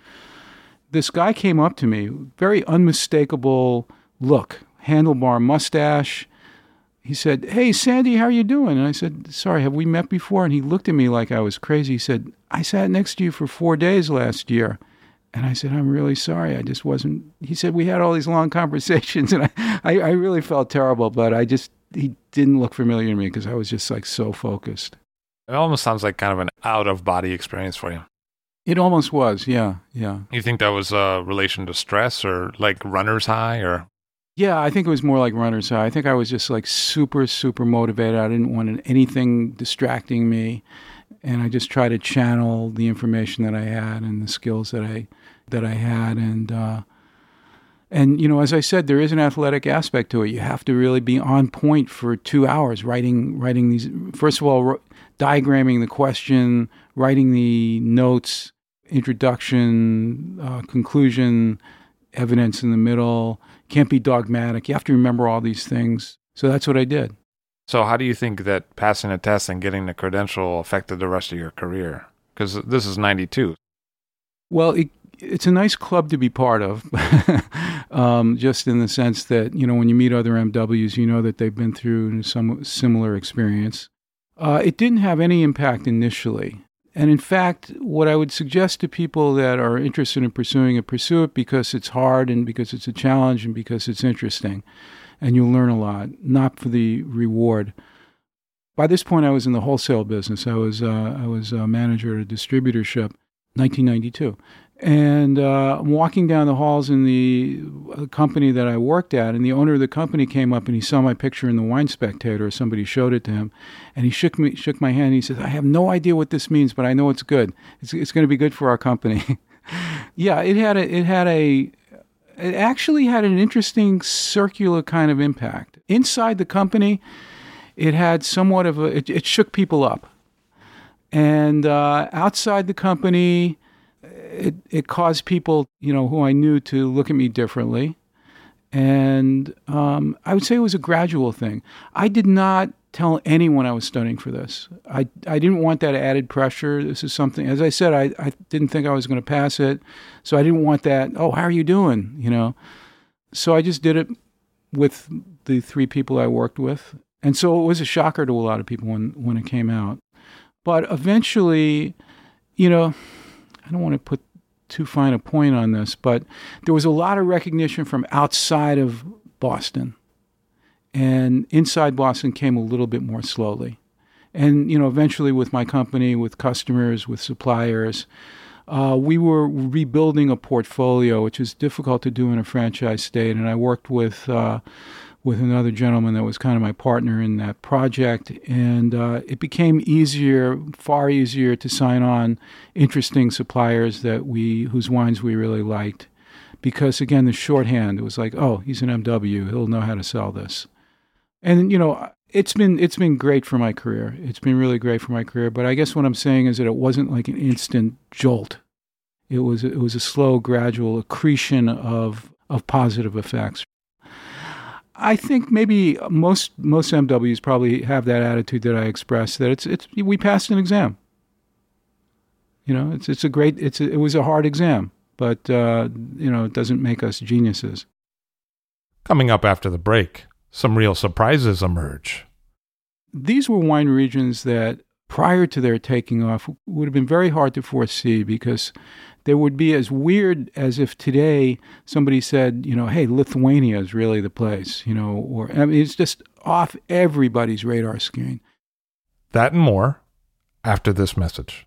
This guy came up to me, very unmistakable look, handlebar mustache. He said, "Hey, Sandy, how are you doing?" And I said, "Sorry, have we met before?" And he looked at me like I was crazy. He said, "I sat next to you for four days last year." And I said, "I'm really sorry. I just wasn't." He said, "We had all these long conversations." And I, I, I really felt terrible, but I just, he didn't look familiar to me because I was just like so focused. It almost sounds like kind of an out-of-body experience for you. It almost was, yeah, yeah. You think that was a relation to stress or like runner's high or? Yeah, I think it was more like runner's high. I think I was just like super, super motivated. I didn't want anything distracting me. And I just tried to channel the information that I had and the skills that I that I had. And, uh, and you know, as I said, there is an athletic aspect to it. You have to really be on point for two hours writing, writing these, first of all, diagramming the question, writing the notes, introduction, uh, conclusion, evidence in the middle. Can't be dogmatic. You have to remember all these things. So that's what I did. So how do you think that passing a test and getting the credential affected the rest of your career? Because this is ninety-two. Well, it, it's a nice club to be part of, um, just in the sense that, you know, when you meet other M Ws, you know that they've been through some similar experience. Uh, it didn't have any impact initially. And in fact, what I would suggest to people that are interested in pursuing it, pursue it because it's hard and because it's a challenge and because it's interesting. And you'll learn a lot, not for the reward. By this point, I was in the wholesale business. I was uh, I was a manager at a distributorship, nineteen ninety-two. And uh, I'm walking down the halls in the uh, company that I worked at, and the owner of the company came up and he saw my picture in the Wine Spectator. Somebody showed it to him, and he shook me, shook my hand. And he said, "I have no idea what this means, but I know it's good. It's it's going to be good for our company." Yeah, it had a it had a it actually had an interesting circular kind of impact inside the company. It had somewhat of a it, it shook people up, and uh, outside the company. It it caused people, you know, who I knew to look at me differently. And um, I would say it was a gradual thing. I did not tell anyone I was studying for this. I, I didn't want that added pressure. This is something, as I said, I, I didn't think I was going to pass it. So I didn't want that, "Oh, how are you doing?" You know. So I just did it with the three people I worked with. And so it was a shocker to a lot of people when, when it came out. But eventually, you know, I don't want to put too fine a point on this, but there was a lot of recognition from outside of Boston. And inside Boston came a little bit more slowly. And, you know, eventually with my company, with customers, with suppliers, uh, we were rebuilding a portfolio, which is difficult to do in a franchise state. And I worked with uh, with another gentleman that was kind of my partner in that project. And uh, it became easier, far easier to sign on interesting suppliers that we whose wines we really liked. Because, again, the shorthand, it was like, oh, he's an M W. He'll know how to sell this. And, you know, it's been it's been great for my career. It's been really great for my career. But I guess what I'm saying is that it wasn't like an instant jolt. It was it was a slow, gradual accretion of of positive effects. I think maybe most most M Ws probably have that attitude that I expressed, that it's it's we passed an exam. You know, it's it's a great it's a, it was a hard exam, but uh, you know, it doesn't make us geniuses. Coming up after the break, some real surprises emerge. These were wine regions that, prior to their taking off, would have been very hard to foresee, because they would be as weird as if today somebody said, you know, hey, Lithuania is really the place, you know, or I mean, it's just off everybody's radar screen. That and more after this message.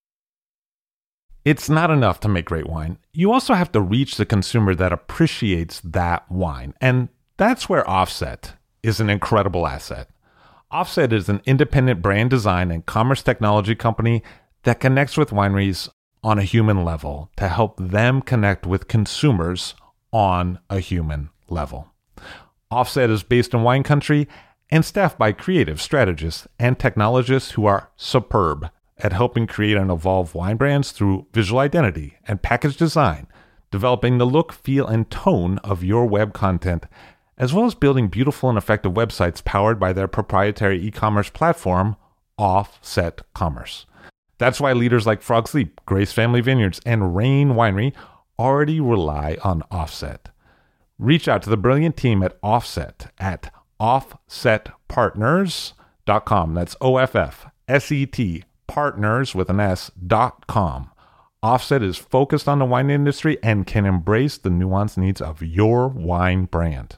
It's not enough to make great wine. You also have to reach the consumer that appreciates that wine. And that's where Offset is an incredible asset. Offset is an independent brand design and commerce technology company that connects with wineries on a human level to help them connect with consumers on a human level. Offset is based in wine country and staffed by creative strategists and technologists who are superb at helping create and evolve wine brands through visual identity and package design, developing the look, feel, and tone of your web content, as well as building beautiful and effective websites powered by their proprietary e-commerce platform, Offset Commerce. That's why leaders like Frog Sleep, Grace Family Vineyards, and Rain Winery already rely on Offset. Reach out to the brilliant team at Offset at offset partners dot com. That's O F F S E T, partners with an S, dot com. Offset is focused on the wine industry and can embrace the nuanced needs of your wine brand.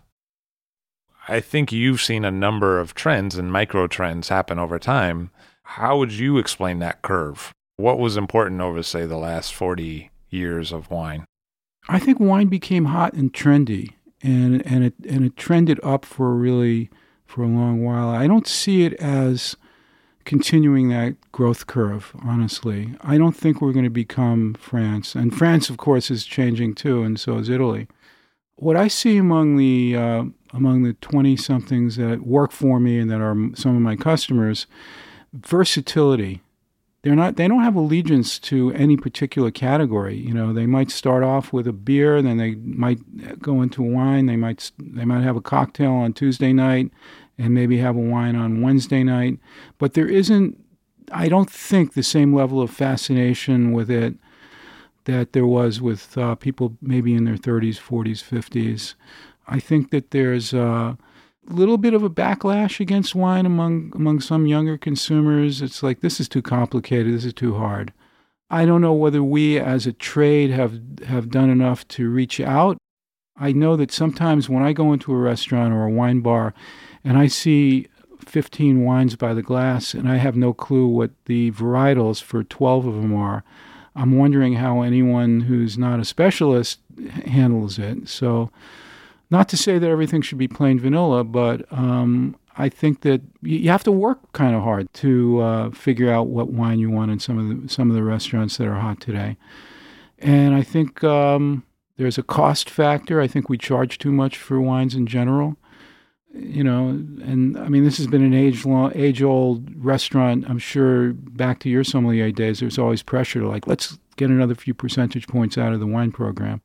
I think you've seen a number of trends and micro trends happen over time. How would you explain that curve? What was important over, say, the last forty years of wine? I think wine became hot and trendy, and and it and it trended up for really for a long while. I don't see it as continuing that growth curve, honestly. I don't think we're going to become France. And France, of course, is changing too, and so is Italy. What I see among the uh, among the twenty-somethings that work for me and that are some of my customers, versatility. They're not. They don't have allegiance to any particular category. You know, they might start off with a beer, then they might go into wine. They might they might have a cocktail on Tuesday night, and maybe have a wine on Wednesday night. But there isn't, I don't think, the same level of fascination with it that there was with uh, people maybe in their thirties, forties, fifties. I think that there's a little bit of a backlash against wine among among some younger consumers. It's like, this is too complicated, this is too hard. I don't know whether we as a trade have, have done enough to reach out. I know that sometimes when I go into a restaurant or a wine bar and I see fifteen wines by the glass and I have no clue what the varietals for twelve of them are, I'm wondering how anyone who's not a specialist handles it. So, not to say that everything should be plain vanilla, but um, I think that you have to work kind of hard to uh, figure out what wine you want in some of the some of the restaurants that are hot today. And I think um, there's a cost factor. I think we charge too much for wines in general. You know, and I mean, this has been an age-long, age-old restaurant. I'm sure back to your sommelier days, there's always pressure to, like, let's get another few percentage points out of the wine program.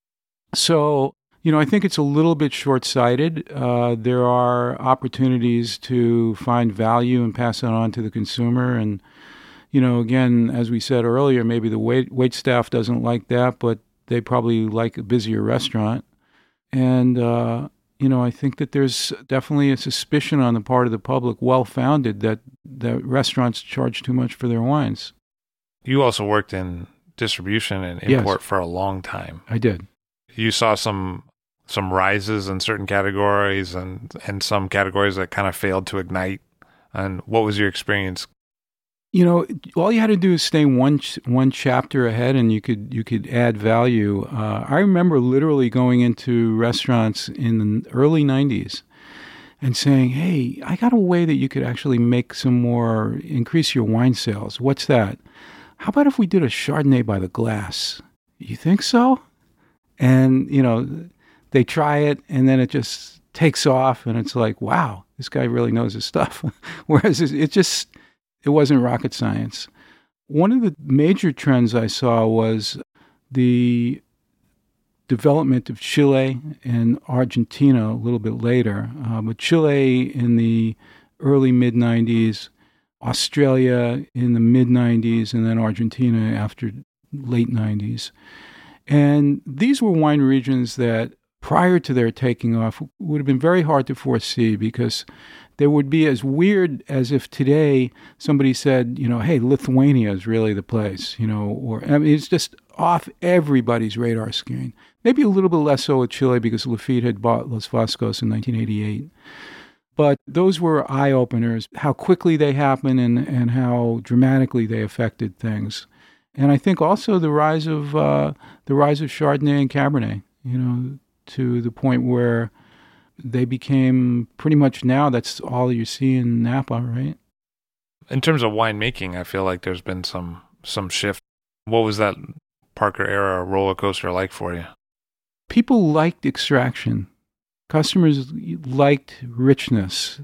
So, you know, I think it's a little bit short-sighted. Uh, there are opportunities to find value and pass it on to the consumer. And, you know, again, as we said earlier, maybe the wait, wait staff doesn't like that, but they probably like a busier restaurant. And, uh, you know, I think that there's definitely a suspicion on the part of the public, well-founded, that, that restaurants charge too much for their wines. You also worked in distribution and import Yes. for a long time. I did. You saw some some rises in certain categories and, and some categories that kind of failed to ignite. And what was your experience? You know, all you had to do is stay one ch- one chapter ahead, and you could you could add value. Uh, I remember literally going into restaurants in the early nineties and saying, "Hey, I got a way that you could actually make some more, increase your wine sales. What's that? How about if we did a Chardonnay by the glass? You think so?" And you know, they try it, and then it just takes off, and it's like, wow, this guy really knows his stuff. Whereas it it just It wasn't rocket science. One of the major trends I saw was the development of Chile and Argentina a little bit later. Uh, but Chile in the early mid-nineties, Australia in the mid-nineties, and then Argentina after late nineties. And these were wine regions that, prior to their taking off, would have been very hard to foresee, because they would be as weird as if today somebody said, you know, hey, Lithuania is really the place, you know, or I mean, it's just off everybody's radar screen. Maybe a little bit less so with Chile, because Lafite had bought Los Vascos in nineteen eighty-eight. But those were eye-openers, how quickly they happened and, and how dramatically they affected things. And I think also the rise of uh, the rise of Chardonnay and Cabernet, you know, to the point where they became pretty much, now that's all you see in Napa, right? In terms of winemaking, I feel like there's been some some shift. What was that Parker era roller coaster like for you? People liked extraction. Customers liked richness.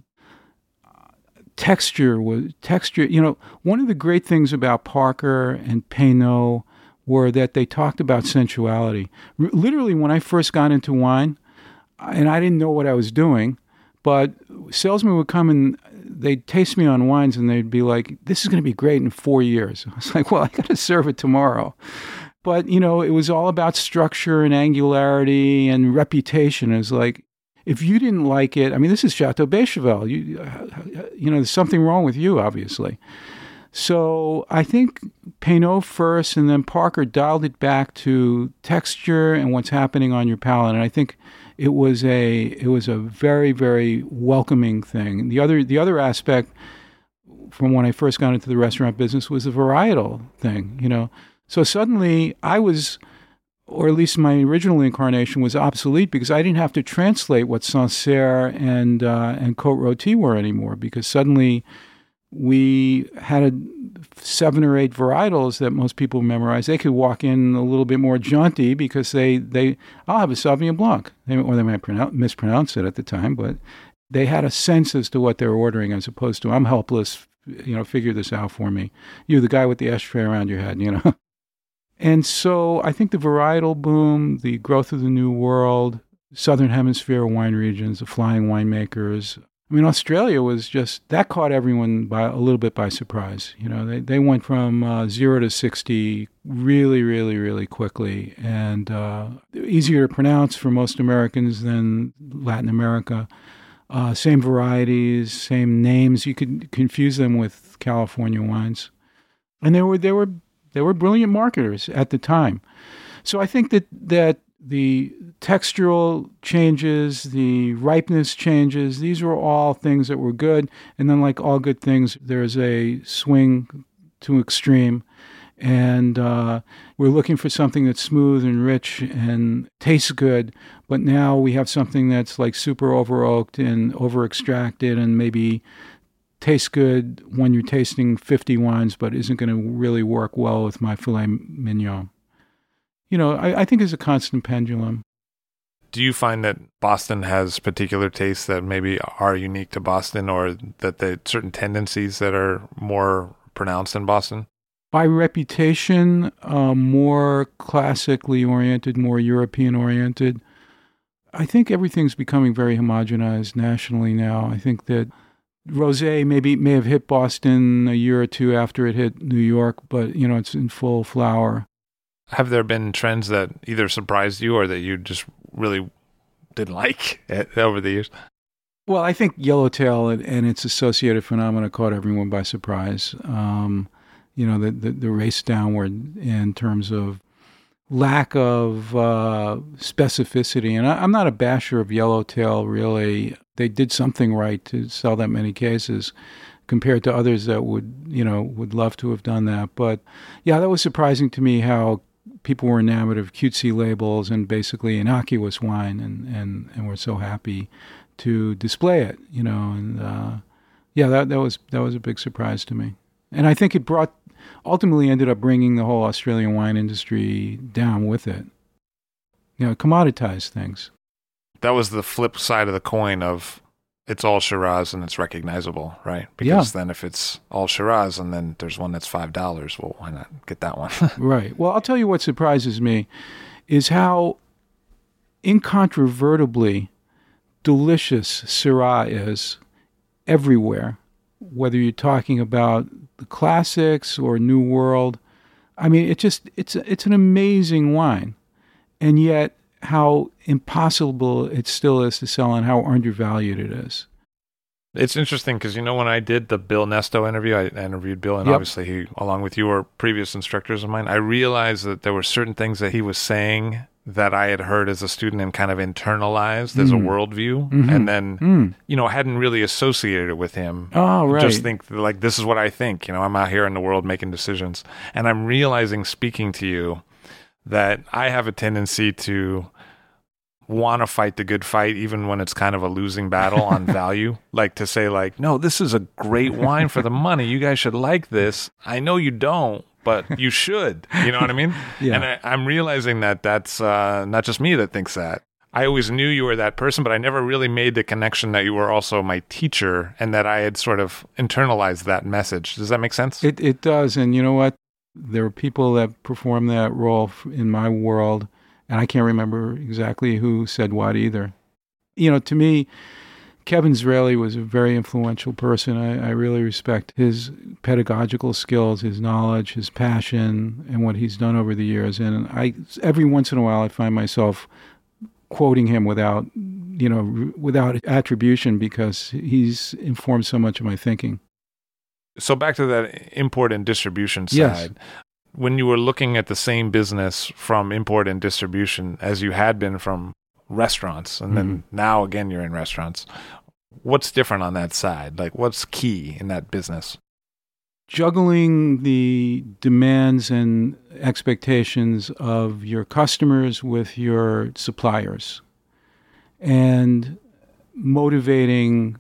Texture was texture. You know, one of the great things about Parker and Peynaud were that they talked about sensuality. R- literally, when I first got into wine, and I didn't know what I was doing, but salesmen would come and they'd taste me on wines, and they'd be like, "This is going to be great in four years." I was like, "Well, I got to serve it tomorrow." But, you know, it was all about structure and angularity and reputation. It was like, if you didn't like it, I mean, this is Chateau Bechevel. You, you know, there's something wrong with you, obviously. So I think Peynaud first, and then Parker dialed it back to texture and what's happening on your palate. And I think it was a it was a very, very welcoming thing. The other the other aspect from when I first got into the restaurant business was the varietal thing, you know. So suddenly I was, or at least my original incarnation was obsolete, because I didn't have to translate what Sancerre and uh, and Côte Rôtie were anymore, because suddenly we had a seven or eight varietals that most people memorize. They could walk in a little bit more jaunty because they, they I'll have a Sauvignon Blanc, they, or they might pronounce, mispronounce it at the time, but they had a sense as to what they were ordering, as opposed to, I'm helpless, you know, figure this out for me. You, the guy with the ashtray around your head, you know. And so I think the varietal boom, the growth of the New World, Southern Hemisphere wine regions, the flying winemakers. I mean, Australia was just, that caught everyone by a little bit by surprise. You know, they, they went from uh, zero to sixty really, really, really quickly, and uh, easier to pronounce for most Americans than Latin America. Uh, same varieties, same names. You could confuse them with California wines. And they were, they were, They were brilliant marketers at the time. So I think that, that the textural changes, the ripeness changes, these were all things that were good. And then, like all good things, there's a swing to extreme. And uh, we're looking for something that's smooth and rich and tastes good. But now we have something that's like super over-oaked and over-extracted, and maybe tastes good when you're tasting fifty wines, but isn't going to really work well with my filet mignon. You know, I, I think it's a constant pendulum. Do you find that Boston has particular tastes that maybe are unique to Boston, or that there certain tendencies that are more pronounced in Boston? By reputation, uh, more classically oriented, more European oriented. I think everything's becoming very homogenized nationally now. I think that Rosé maybe may have hit Boston a year or two after it hit New York, but, you know, it's in full flower. Have there been trends that either surprised you or that you just really didn't like it over the years? Well, I think Yellowtail and, and its associated phenomena caught everyone by surprise. Um, you know, the, the, the race downward in terms of lack of uh, specificity. And I, I'm not a basher of Yellowtail, really. They did something right to sell that many cases compared to others that would, you know, would love to have done that. But yeah, that was surprising to me how people were enamored of cutesy labels and basically innocuous wine, and, and, and were so happy to display it, you know. And uh, yeah, that that was that was a big surprise to me. And I think it brought, ultimately ended up bringing the whole Australian wine industry down with it. You know, commoditized things. That was the flip side of the coin of it's all Shiraz and it's recognizable, right? Because Yeah. then if it's all Shiraz and then there's one that's five dollars, well, why not get that one? Right. Well, I'll tell you what surprises me is how incontrovertibly delicious Syrah is everywhere, whether you're talking about the classics or New World. I mean, it just it's it's an amazing wine, and yet how impossible it still is to sell and how undervalued it is. It's interesting because, you know, when I did the Bill Nesto interview, I interviewed Bill, and Yep. obviously he, along with you, were previous instructors of mine. I realized that there were certain things that he was saying that I had heard as a student and kind of internalized as a Mm. worldview, Mhm. and then, Mm. you know, hadn't really associated it with him. Oh, right. Just think, like, this is what I think. You know, I'm out here in the world making decisions. And I'm realizing, speaking to you, that I have a tendency to want to fight the good fight even when it's kind of a losing battle on value. Like to say, like, no, this is a great wine for the money. You guys should like this. I know you don't, but you should. You know what I mean? Yeah. And I, I'm realizing that that's uh, not just me that thinks that. I always knew you were that person, but I never really made the connection that you were also my teacher and that I had sort of internalized that message. Does that make sense? It it does, and you know what? There are people that perform that role f- in my world, and I can't remember exactly who said what either. You know, to me, Kevin Zraly was a very influential person. I, I really respect his pedagogical skills, his knowledge, his passion, and what he's done over the years. And I, every once in a while, I find myself quoting him without, you know, without attribution because he's informed so much of my thinking. So back to that import and distribution side. Yes. When you were looking at the same business from import and distribution as you had been from restaurants, and then now again you're in restaurants, what's different on that side? Like, what's key in that business? Juggling the demands and expectations of your customers with your suppliers, and motivating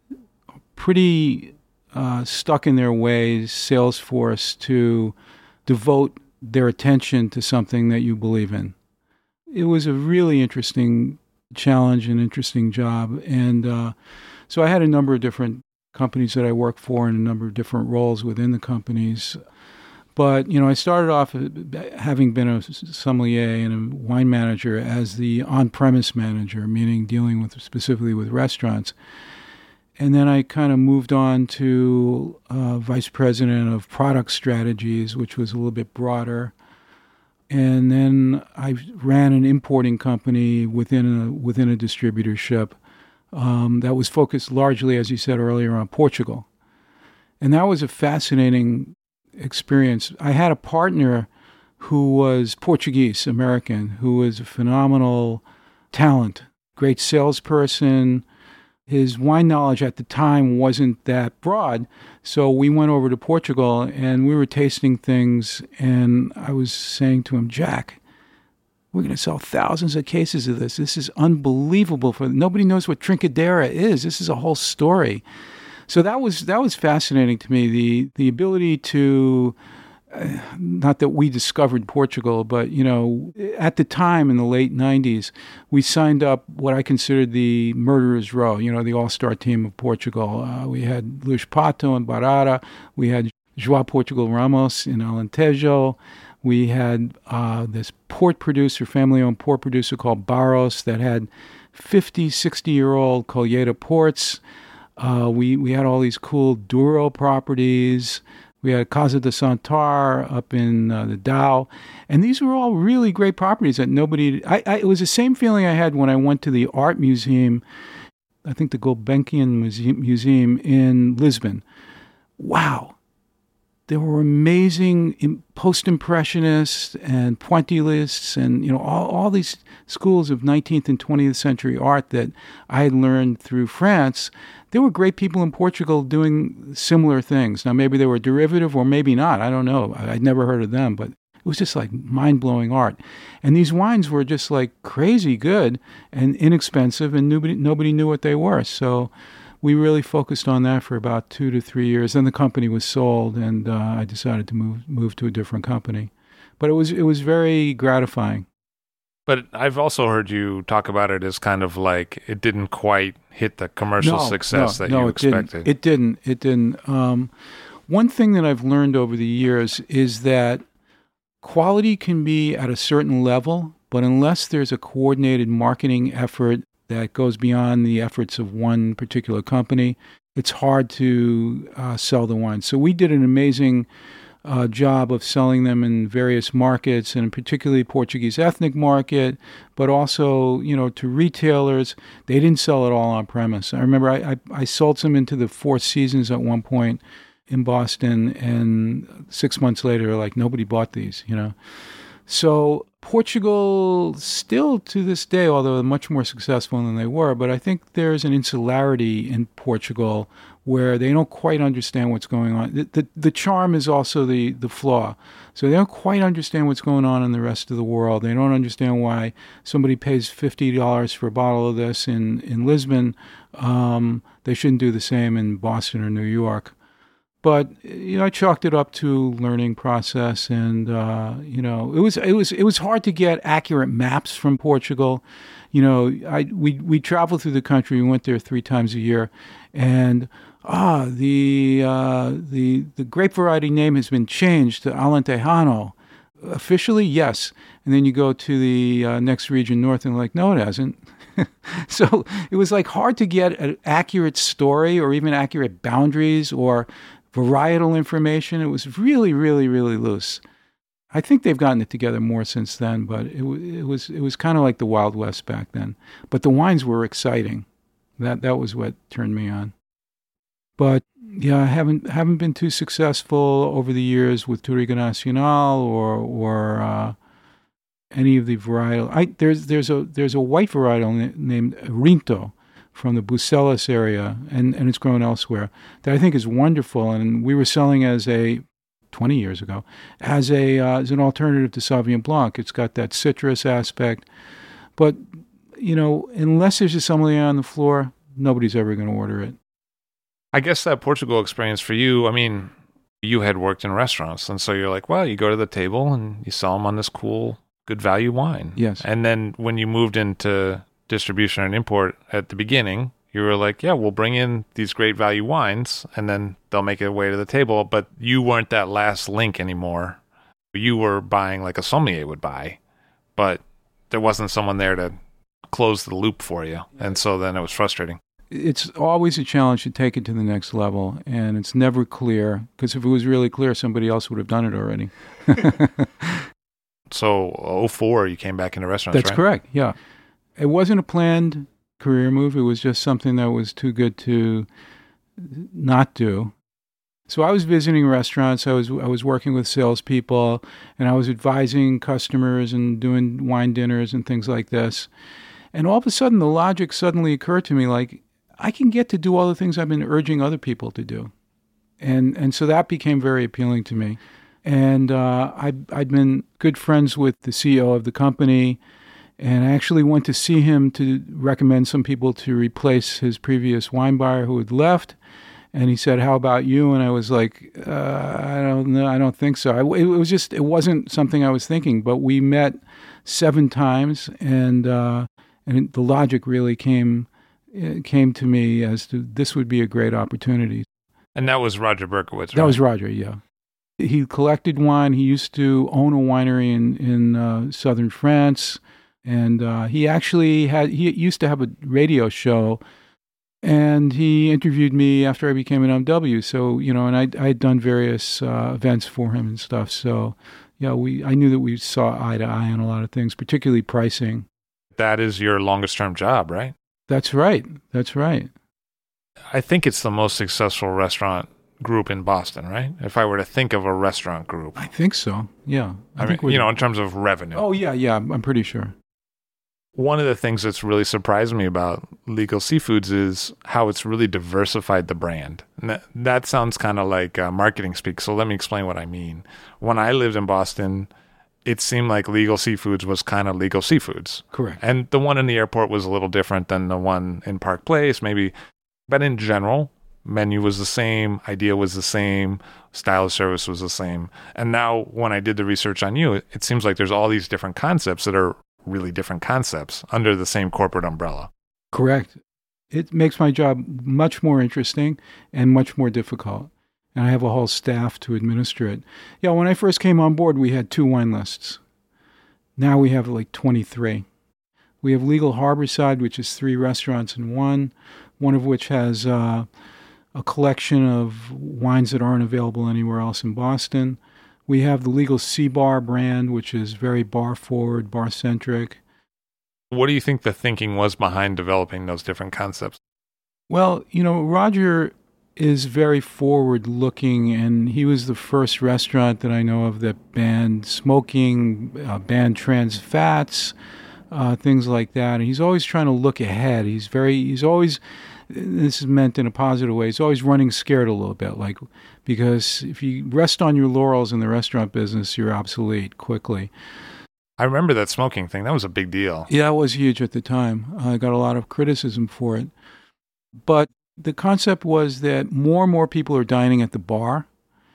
pretty uh, stuck in their ways sales force to devote their attention to something that you believe in. It was a really interesting challenge and interesting job. And uh, so I had a number of different companies that I worked for and a number of different roles within the companies. But, you know, I started off having been a sommelier and a wine manager as the on-premise manager, meaning dealing with specifically with restaurants. And then I kind of moved on to uh, vice president of product strategies, which was a little bit broader. And then I ran an importing company within a within a distributorship um, that was focused largely, as you said earlier, on Portugal. And that was a fascinating experience. I had a partner who was Portuguese American, who was a phenomenal talent, great salesperson. His wine knowledge at the time wasn't that broad, so we went over to Portugal and we were tasting things, and I was saying to him, Jack, we're going to sell thousands of cases of this. This is unbelievable. For nobody knows what Trincadeira is. This is a whole story. So that was that was fascinating to me, the the ability to, uh, not that we discovered Portugal, but, you know, at the time in the late nineties, we signed up what I considered the murderer's row, you know, the all-star team of Portugal. Uh, we had Luis Pato and Barara. We had João Portugal Ramos in Alentejo. We had uh, this port producer, family-owned port producer called Barros that had fifty, sixty-year-old Colheita ports. Uh, we, we had all these cool Douro properties. We had Casa de Santar up in uh, the Dow. And these were all really great properties that nobody... I, I, it was the same feeling I had when I went to the art museum, I think the Gulbenkian Museum, Museum in Lisbon. Wow. There were amazing post-impressionists and pointillists and, you know, all, all these schools of nineteenth and twentieth century art that I had learned through France. There were great people in Portugal doing similar things. Now, maybe they were derivative or maybe not. I don't know. I'd never heard of them, but it was just like mind-blowing art. And these wines were just like crazy good and inexpensive, and nobody, nobody knew what they were. So we really focused on that for about two to three years. Then the company was sold, and uh, I decided to move move to a different company. But it was it was very gratifying. But I've also heard you talk about it as kind of like it didn't quite hit the commercial no, success no, that no, you it expected. Didn't. It didn't. It didn't. Um, one thing that I've learned over the years is that quality can be at a certain level, but unless there's a coordinated marketing effort that goes beyond the efforts of one particular company, it's hard to uh, sell the wine. So we did an amazing uh, job of selling them in various markets, and particularly Portuguese ethnic market, but also, you know, to retailers. They didn't sell it all on premise. I remember I, I, I sold some into the Four Seasons at one point in Boston, and six months later, like, nobody bought these, you know. So Portugal still to this day, although they're much more successful than they were, but I think there's an insularity in Portugal where they don't quite understand what's going on. The, the, the charm is also the, the flaw. So they don't quite understand what's going on in the rest of the world. They don't understand why somebody pays fifty dollars for a bottle of this in, in Lisbon. Um, they shouldn't do the same in Boston or New York. But, you know, I chalked it up to learning process, and uh, you know, it was it was it was hard to get accurate maps from Portugal. You know, I we we traveled through the country. We went there three times a year, and ah, the uh, the the grape variety name has been changed to Alentejano. Officially, yes. And then you go to the uh, next region north, and like, no, it hasn't. So it was like hard to get an accurate story or even accurate boundaries or varietal information. It was really, really, really loose. I think they've gotten it together more since then, but it, it was it was kind of like the Wild West back then. But the wines were exciting. That that was what turned me on. But yeah, I haven't haven't been too successful over the years with Touriga Nacional or or uh, any of the varietal. I there's there's a there's a white varietal na- named Rinto from the Bucelas area, and, and it's grown elsewhere, that I think is wonderful. And we were selling as a, twenty years ago, as a uh, as an alternative to Sauvignon Blanc. It's got that citrus aspect. But, you know, unless there's a sommelier on the floor, nobody's ever going to order it. I guess that Portugal experience for you, I mean, you had worked in restaurants, and so you're like, well, you go to the table and you sell them on this cool, good value wine. Yes. And then when you moved into distribution and import at the beginning, you were like, yeah, we'll bring in these great value wines and then they'll make it way to the table. But you weren't that last link anymore. You were buying like a sommelier would buy, but there wasn't someone there to close the loop for you. And so then it was frustrating. It's always a challenge to take it to the next level, and it's never clear, because if it was really clear, somebody else would have done it already. So oh four, you came back into restaurants, That's right? correct, yeah. It wasn't a planned career move. It was just something that was too good to not do. So I was visiting restaurants. I was I was working with salespeople, and I was advising customers and doing wine dinners and things like this. And all of a sudden, the logic suddenly occurred to me, like, I can get to do all the things I've been urging other people to do. And and so that became very appealing to me. And uh, I, I'd been good friends with the C E O of the company, and I actually went to see him to recommend some people to replace his previous wine buyer who had left. And he said, "How about you?" And I was like, uh, "I don't know. I don't think so." I, it was just, it wasn't something I was thinking. But we met seven times, and uh, and the logic really came came to me as to this would be a great opportunity. And that was Roger Berkowitz, right? That was Roger, yeah. He collected wine. He used to own a winery in in uh, southern France. And uh, he actually had, he used to have a radio show And he interviewed me after I became an M W. So, you know, and I I had done various uh, events for him and stuff. So, yeah, we I knew that we saw eye to eye on a lot of things, particularly pricing. That is your longest term job, right? That's right. That's right. I think it's the most successful restaurant group in Boston, right? If I were to think of a restaurant group. I think so. Yeah. I, I think mean, you know, in terms of revenue. Oh, yeah, yeah. I'm pretty sure. One of the things that's really surprised me about Legal Seafoods is how it's really diversified the brand. And that, that sounds kind of like uh, marketing speak, so let me explain what I mean. When I lived in Boston, it seemed like Legal Seafoods was kind of Legal Seafoods. Correct. And the one in the airport was a little different than the one in Park Place, maybe. But in general, menu was the same, idea was the same, style of service was the same. And now when I did the research on you, it, it seems like there's all these different concepts that are really different concepts under the same corporate umbrella. Correct. It makes my job much more interesting and much more difficult. And I have a whole staff to administer it. Yeah, when I first came on board, we had two wine lists. Now we have like twenty-three. We have Legal Harborside, which is three restaurants in one, one of which has uh, a collection of wines that aren't available anywhere else in Boston. We have the Legal Sea Bar brand, which is very bar-forward, bar-centric. What do you think the thinking was behind developing those different concepts? Well, you know, Roger is very forward-looking, and he was the first restaurant that I know of that banned smoking, uh, banned trans fats, uh, things like that. And he's always trying to look ahead. He's very, he's always, this is meant in a positive way, he's always running scared a little bit, like, because if you rest on your laurels in the restaurant business, you're obsolete quickly. I remember that smoking thing. That was a big deal. Yeah, it was huge at the time. I got a lot of criticism for it. But the concept was that more and more people are dining at the bar.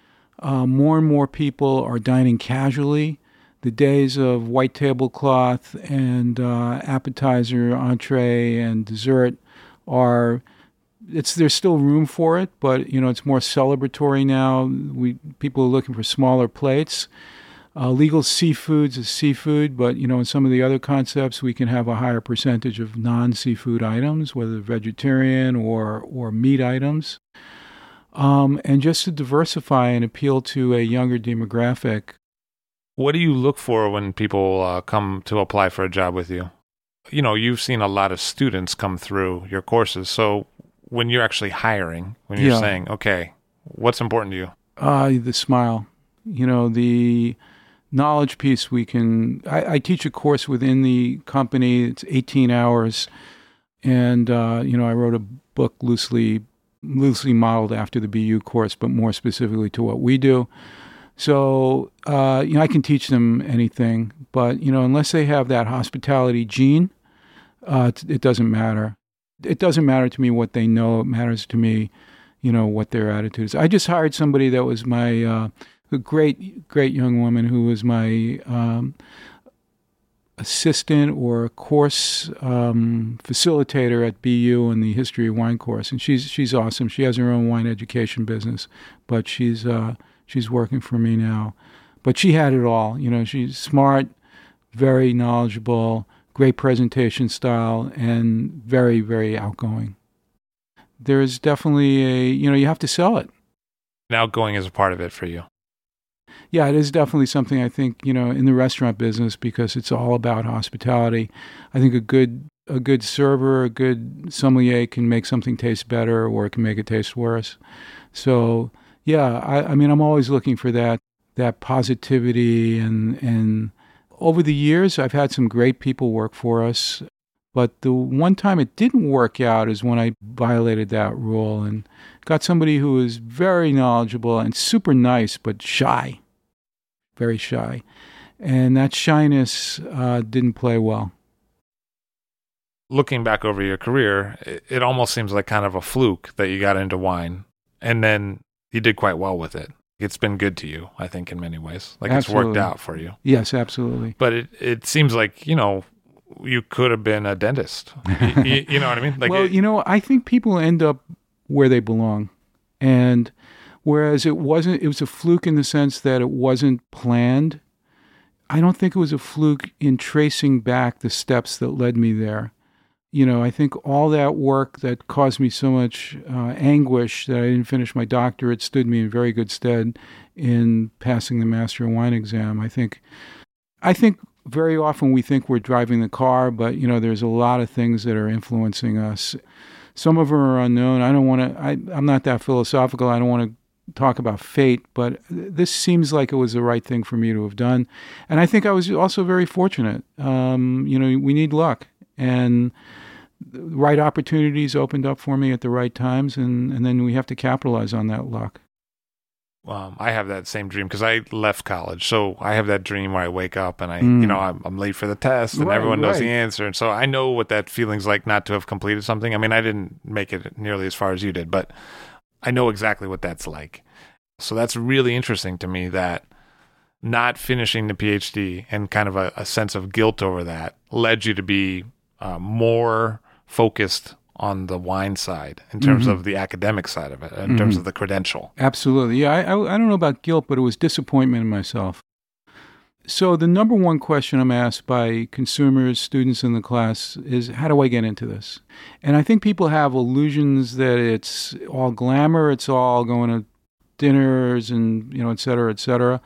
Uh, more and more people are dining casually. The days of white tablecloth and uh, appetizer, entree, and dessert are... It's there's still room for it, but you know it's more celebratory now. We people are looking for smaller plates. Uh, Legal Seafoods is seafood, but you know in some of the other concepts we can have a higher percentage of non-seafood items, whether vegetarian or or meat items, um, and just to diversify and appeal to a younger demographic. What do you look for when people uh, come to apply for a job with you? You know, you've seen a lot of students come through your courses, so when you're actually hiring, when you're yeah. saying, okay, what's important to you? Uh, the smile. You know, the knowledge piece we can... I, I teach a course within the company. It's eighteen hours. And, uh, you know, I wrote a book loosely loosely modeled after the B U course, but more specifically to what we do. So, uh, you know, I can teach them anything. But, you know, unless they have that hospitality gene, uh, it, it doesn't matter. It doesn't matter to me what they know. It matters to me, you know, what their attitude is. I just hired somebody that was my, uh, a great, great young woman who was my um, assistant or course um, facilitator at B U in the History of Wine course. And she's she's awesome. She has her own wine education business, but she's uh, she's working for me now. But she had it all. You know, she's smart, very knowledgeable, great presentation style, and very, very outgoing. There's definitely a, you know, you have to sell it. Outgoing is a part of it for you. Yeah, it is definitely something I think, you know, in the restaurant business, because it's all about hospitality. I think a good a good server, a good sommelier can make something taste better, or it can make it taste worse. So, yeah, I, I mean, I'm always looking for that that positivity, and and over the years, I've had some great people work for us, but the one time it didn't work out is when I violated that rule and got somebody who was very knowledgeable and super nice, but shy, very shy. And that shyness uh, didn't play well. Looking back over your career, it, it almost seems like kind of a fluke that you got into wine, and then you did quite well with it. It's been good to you, I think, in many ways. Like Absolutely. It's worked out for you. Yes, absolutely. But it, it seems like, you know, you could have been a dentist. you, you know what I mean? Like well, it, you know, I think people end up where they belong. And whereas it wasn't, it was a fluke in the sense that it wasn't planned. I don't think it was a fluke in tracing back the steps that led me there. you know, I think all that work that caused me so much uh, anguish that I didn't finish my doctorate stood me in very good stead in passing the Master of Wine exam. I think, I think very often we think we're driving the car, but, you know, there's a lot of things that are influencing us. Some of them are unknown. I don't want to, I, I'm not that philosophical. I don't want to talk about fate, but this seems like it was the right thing for me to have done. And I think I was also very fortunate. Um, you know, we need luck. And the right opportunities opened up for me at the right times, and, and then we have to capitalize on that luck. Um, I have that same dream because I left college. So I have that dream where I wake up and I, Mm. you know, I'm, I'm late for the test and Right, everyone knows right. the answer. And so I know what that feeling's like not to have completed something. I mean, I didn't make it nearly as far as you did, but I know exactly what that's like. So that's really interesting to me that not finishing the PhD and kind of a, a sense of guilt over that led you to be uh, more focused on the wine side in terms Mhm. of the academic side of it, in Mhm. terms of the credential. Absolutely. Yeah, I, I, I don't know about guilt, but it was disappointment in myself. So the number one question I'm asked by consumers, students in the class is, how do I get into this? And I think people have illusions that it's all glamour, it's all going to dinners and, you know, et cetera, et cetera.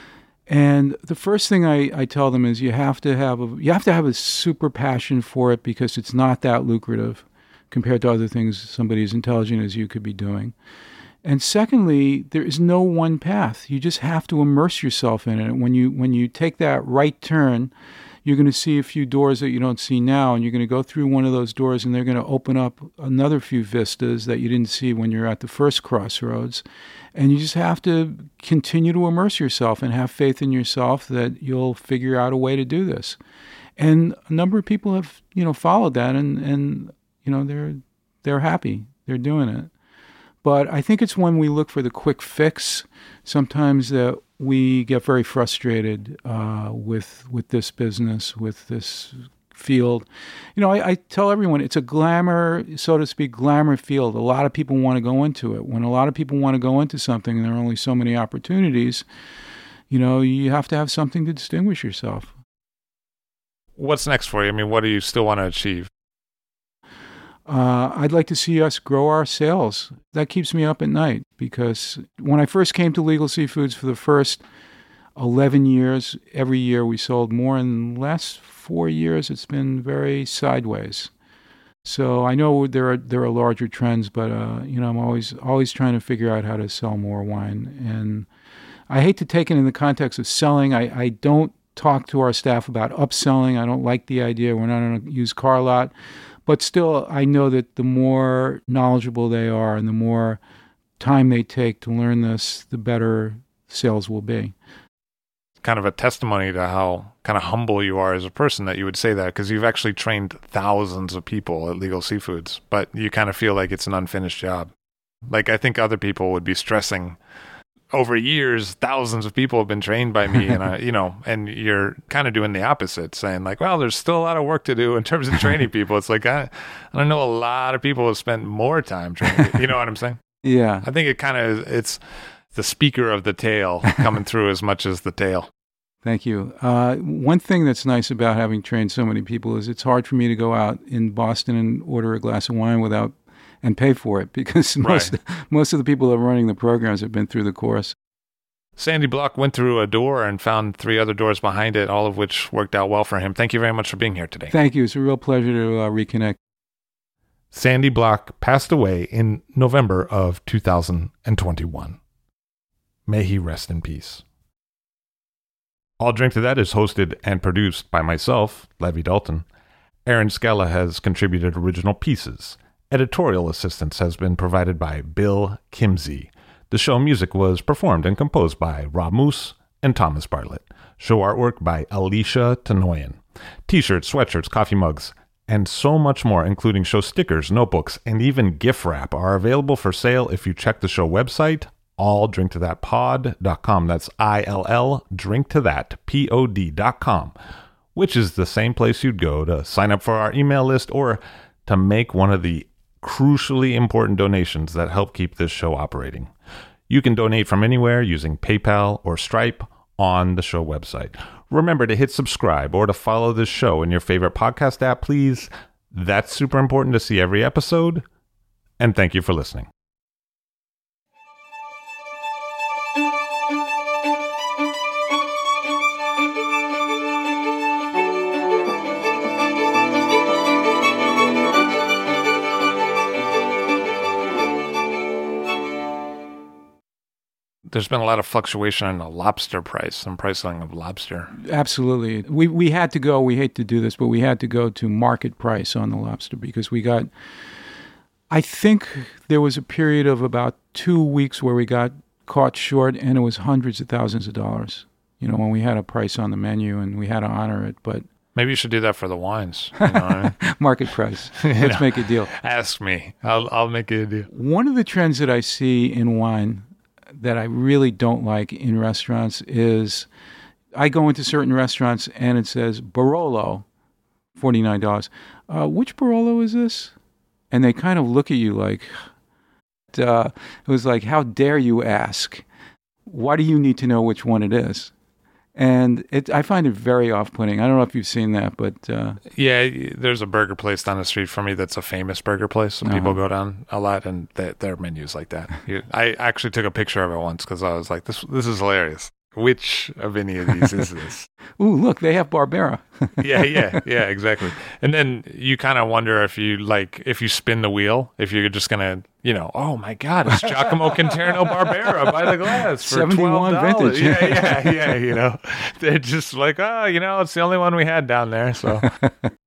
And the first thing I, I tell them is you have to have a you have to have a super passion for it, because it's not that lucrative compared to other things somebody as intelligent as you could be doing. And secondly, there is no one path. You just have to immerse yourself in it. When you when you take that right turn, you're going to see a few doors that you don't see now, and you're going to go through one of those doors, and they're going to open up another few vistas that you didn't see when you're at the first crossroads. And you just have to continue to immerse yourself and have faith in yourself that you'll figure out a way to do this. And a number of people have, you know, followed that, and, and you know, they're they're happy. They're doing it. But I think it's when we look for the quick fix, sometimes that we get very frustrated uh, with with this business, with this field. You know, I, I tell everyone it's a glamour, so to speak, glamour field. A lot of people want to go into it. When a lot of people want to go into something and there are only so many opportunities, you know, you have to have something to distinguish yourself. What's next for you? I mean, what do you still want to achieve? Uh, I'd like to see us grow our sales. That keeps me up at night, because when I first came to Legal Seafoods for the first eleven years, every year we sold more. In the last four years, it's been very sideways. So I know there are there are larger trends, but uh, you know, I'm always always trying to figure out how to sell more wine. And I hate to take it in the context of selling. I, I don't talk to our staff about upselling. I don't like the idea. We're not on a used car lot. But still, I know that the more knowledgeable they are and the more time they take to learn this, the better sales will be. Kind of a testimony to how kind of humble you are as a person that you would say that, because you've actually trained thousands of people at Legal Seafoods, but you kind of feel like it's an unfinished job. Like, I think other people would be stressing, over years, thousands of people have been trained by me, and I, you know, and you're kind of doing the opposite, saying like, well, there's still a lot of work to do in terms of training people. It's like, I, I know a lot of people have spent more time training. You know what I'm saying? Yeah. I think it kind of, it's the speaker of the tale coming through as much as the tale. Thank you. Uh, one thing that's nice about having trained so many people is it's hard for me to go out in Boston and order a glass of wine without and pay for it, because most Right. most of the people that are running the programs have been through the course. Sandy Block went through a door and found three other doors behind it, all of which worked out well for him. Thank you very much for being here today. Thank you. It's a real pleasure to uh, reconnect. Sandy Block passed away in November of two thousand twenty-one. May he rest in peace. All Drink to That is hosted and produced by myself, Levi Dalton. Aaron Scala has contributed original pieces. Editorial assistance has been provided by Bill Kimsey. The show music was performed and composed by Rob Moose and Thomas Bartlett. Show artwork by Alicia Tenoyan. T-shirts, sweatshirts, coffee mugs, and so much more, including show stickers, notebooks, and even gift wrap, are available for sale if you check the show website, all drink to that pod dot com. That's I L L, drink to that, P O D dot com, which is the same place you'd go to sign up for our email list or to make one of the crucially important donations that help keep this show operating. You can donate from anywhere using PayPal or Stripe on the show website. Remember to hit subscribe or to follow this show in your favorite podcast app. Please That's super important to see every episode. And thank you for listening. There's been a lot of fluctuation in the lobster price and pricing of lobster. Absolutely. We we had to go, we hate to do this, but we had to go to market price on the lobster because we got, I think there was a period of about two weeks where we got caught short and it was hundreds of thousands of dollars, you know, when we had a price on the menu and we had to honor it. But maybe you should do that for the wines. You know what I mean? Market price. Let's know, make a deal. Ask me. I'll I'll make you a deal. One of the trends that I see in wine that I really don't like in restaurants is I go into certain restaurants and it says Barolo, forty-nine dollars. Uh, which Barolo is this? And they kind of look at you like, uh, it was like, how dare you ask? Why do you need to know which one it is? And it, I find it very off-putting. I don't know if you've seen that, but... Uh, yeah, there's a burger place down the street from me that's a famous burger place. Some uh-huh. people go down a lot, and they, their menu's like that. I actually took a picture of it once because I was like, this this is hilarious. Which of any of these is this? Ooh, look, they have Barbera. yeah, yeah, yeah, exactly. And then you kind of wonder if you, like, if you spin the wheel, if you're just going to, you know, oh my God, it's Giacomo Quinterno Barbera by the glass for seventy-one twelve dollars. vintage. Yeah, yeah, yeah, you know. They're just like, oh, you know, it's the only one we had down there, so.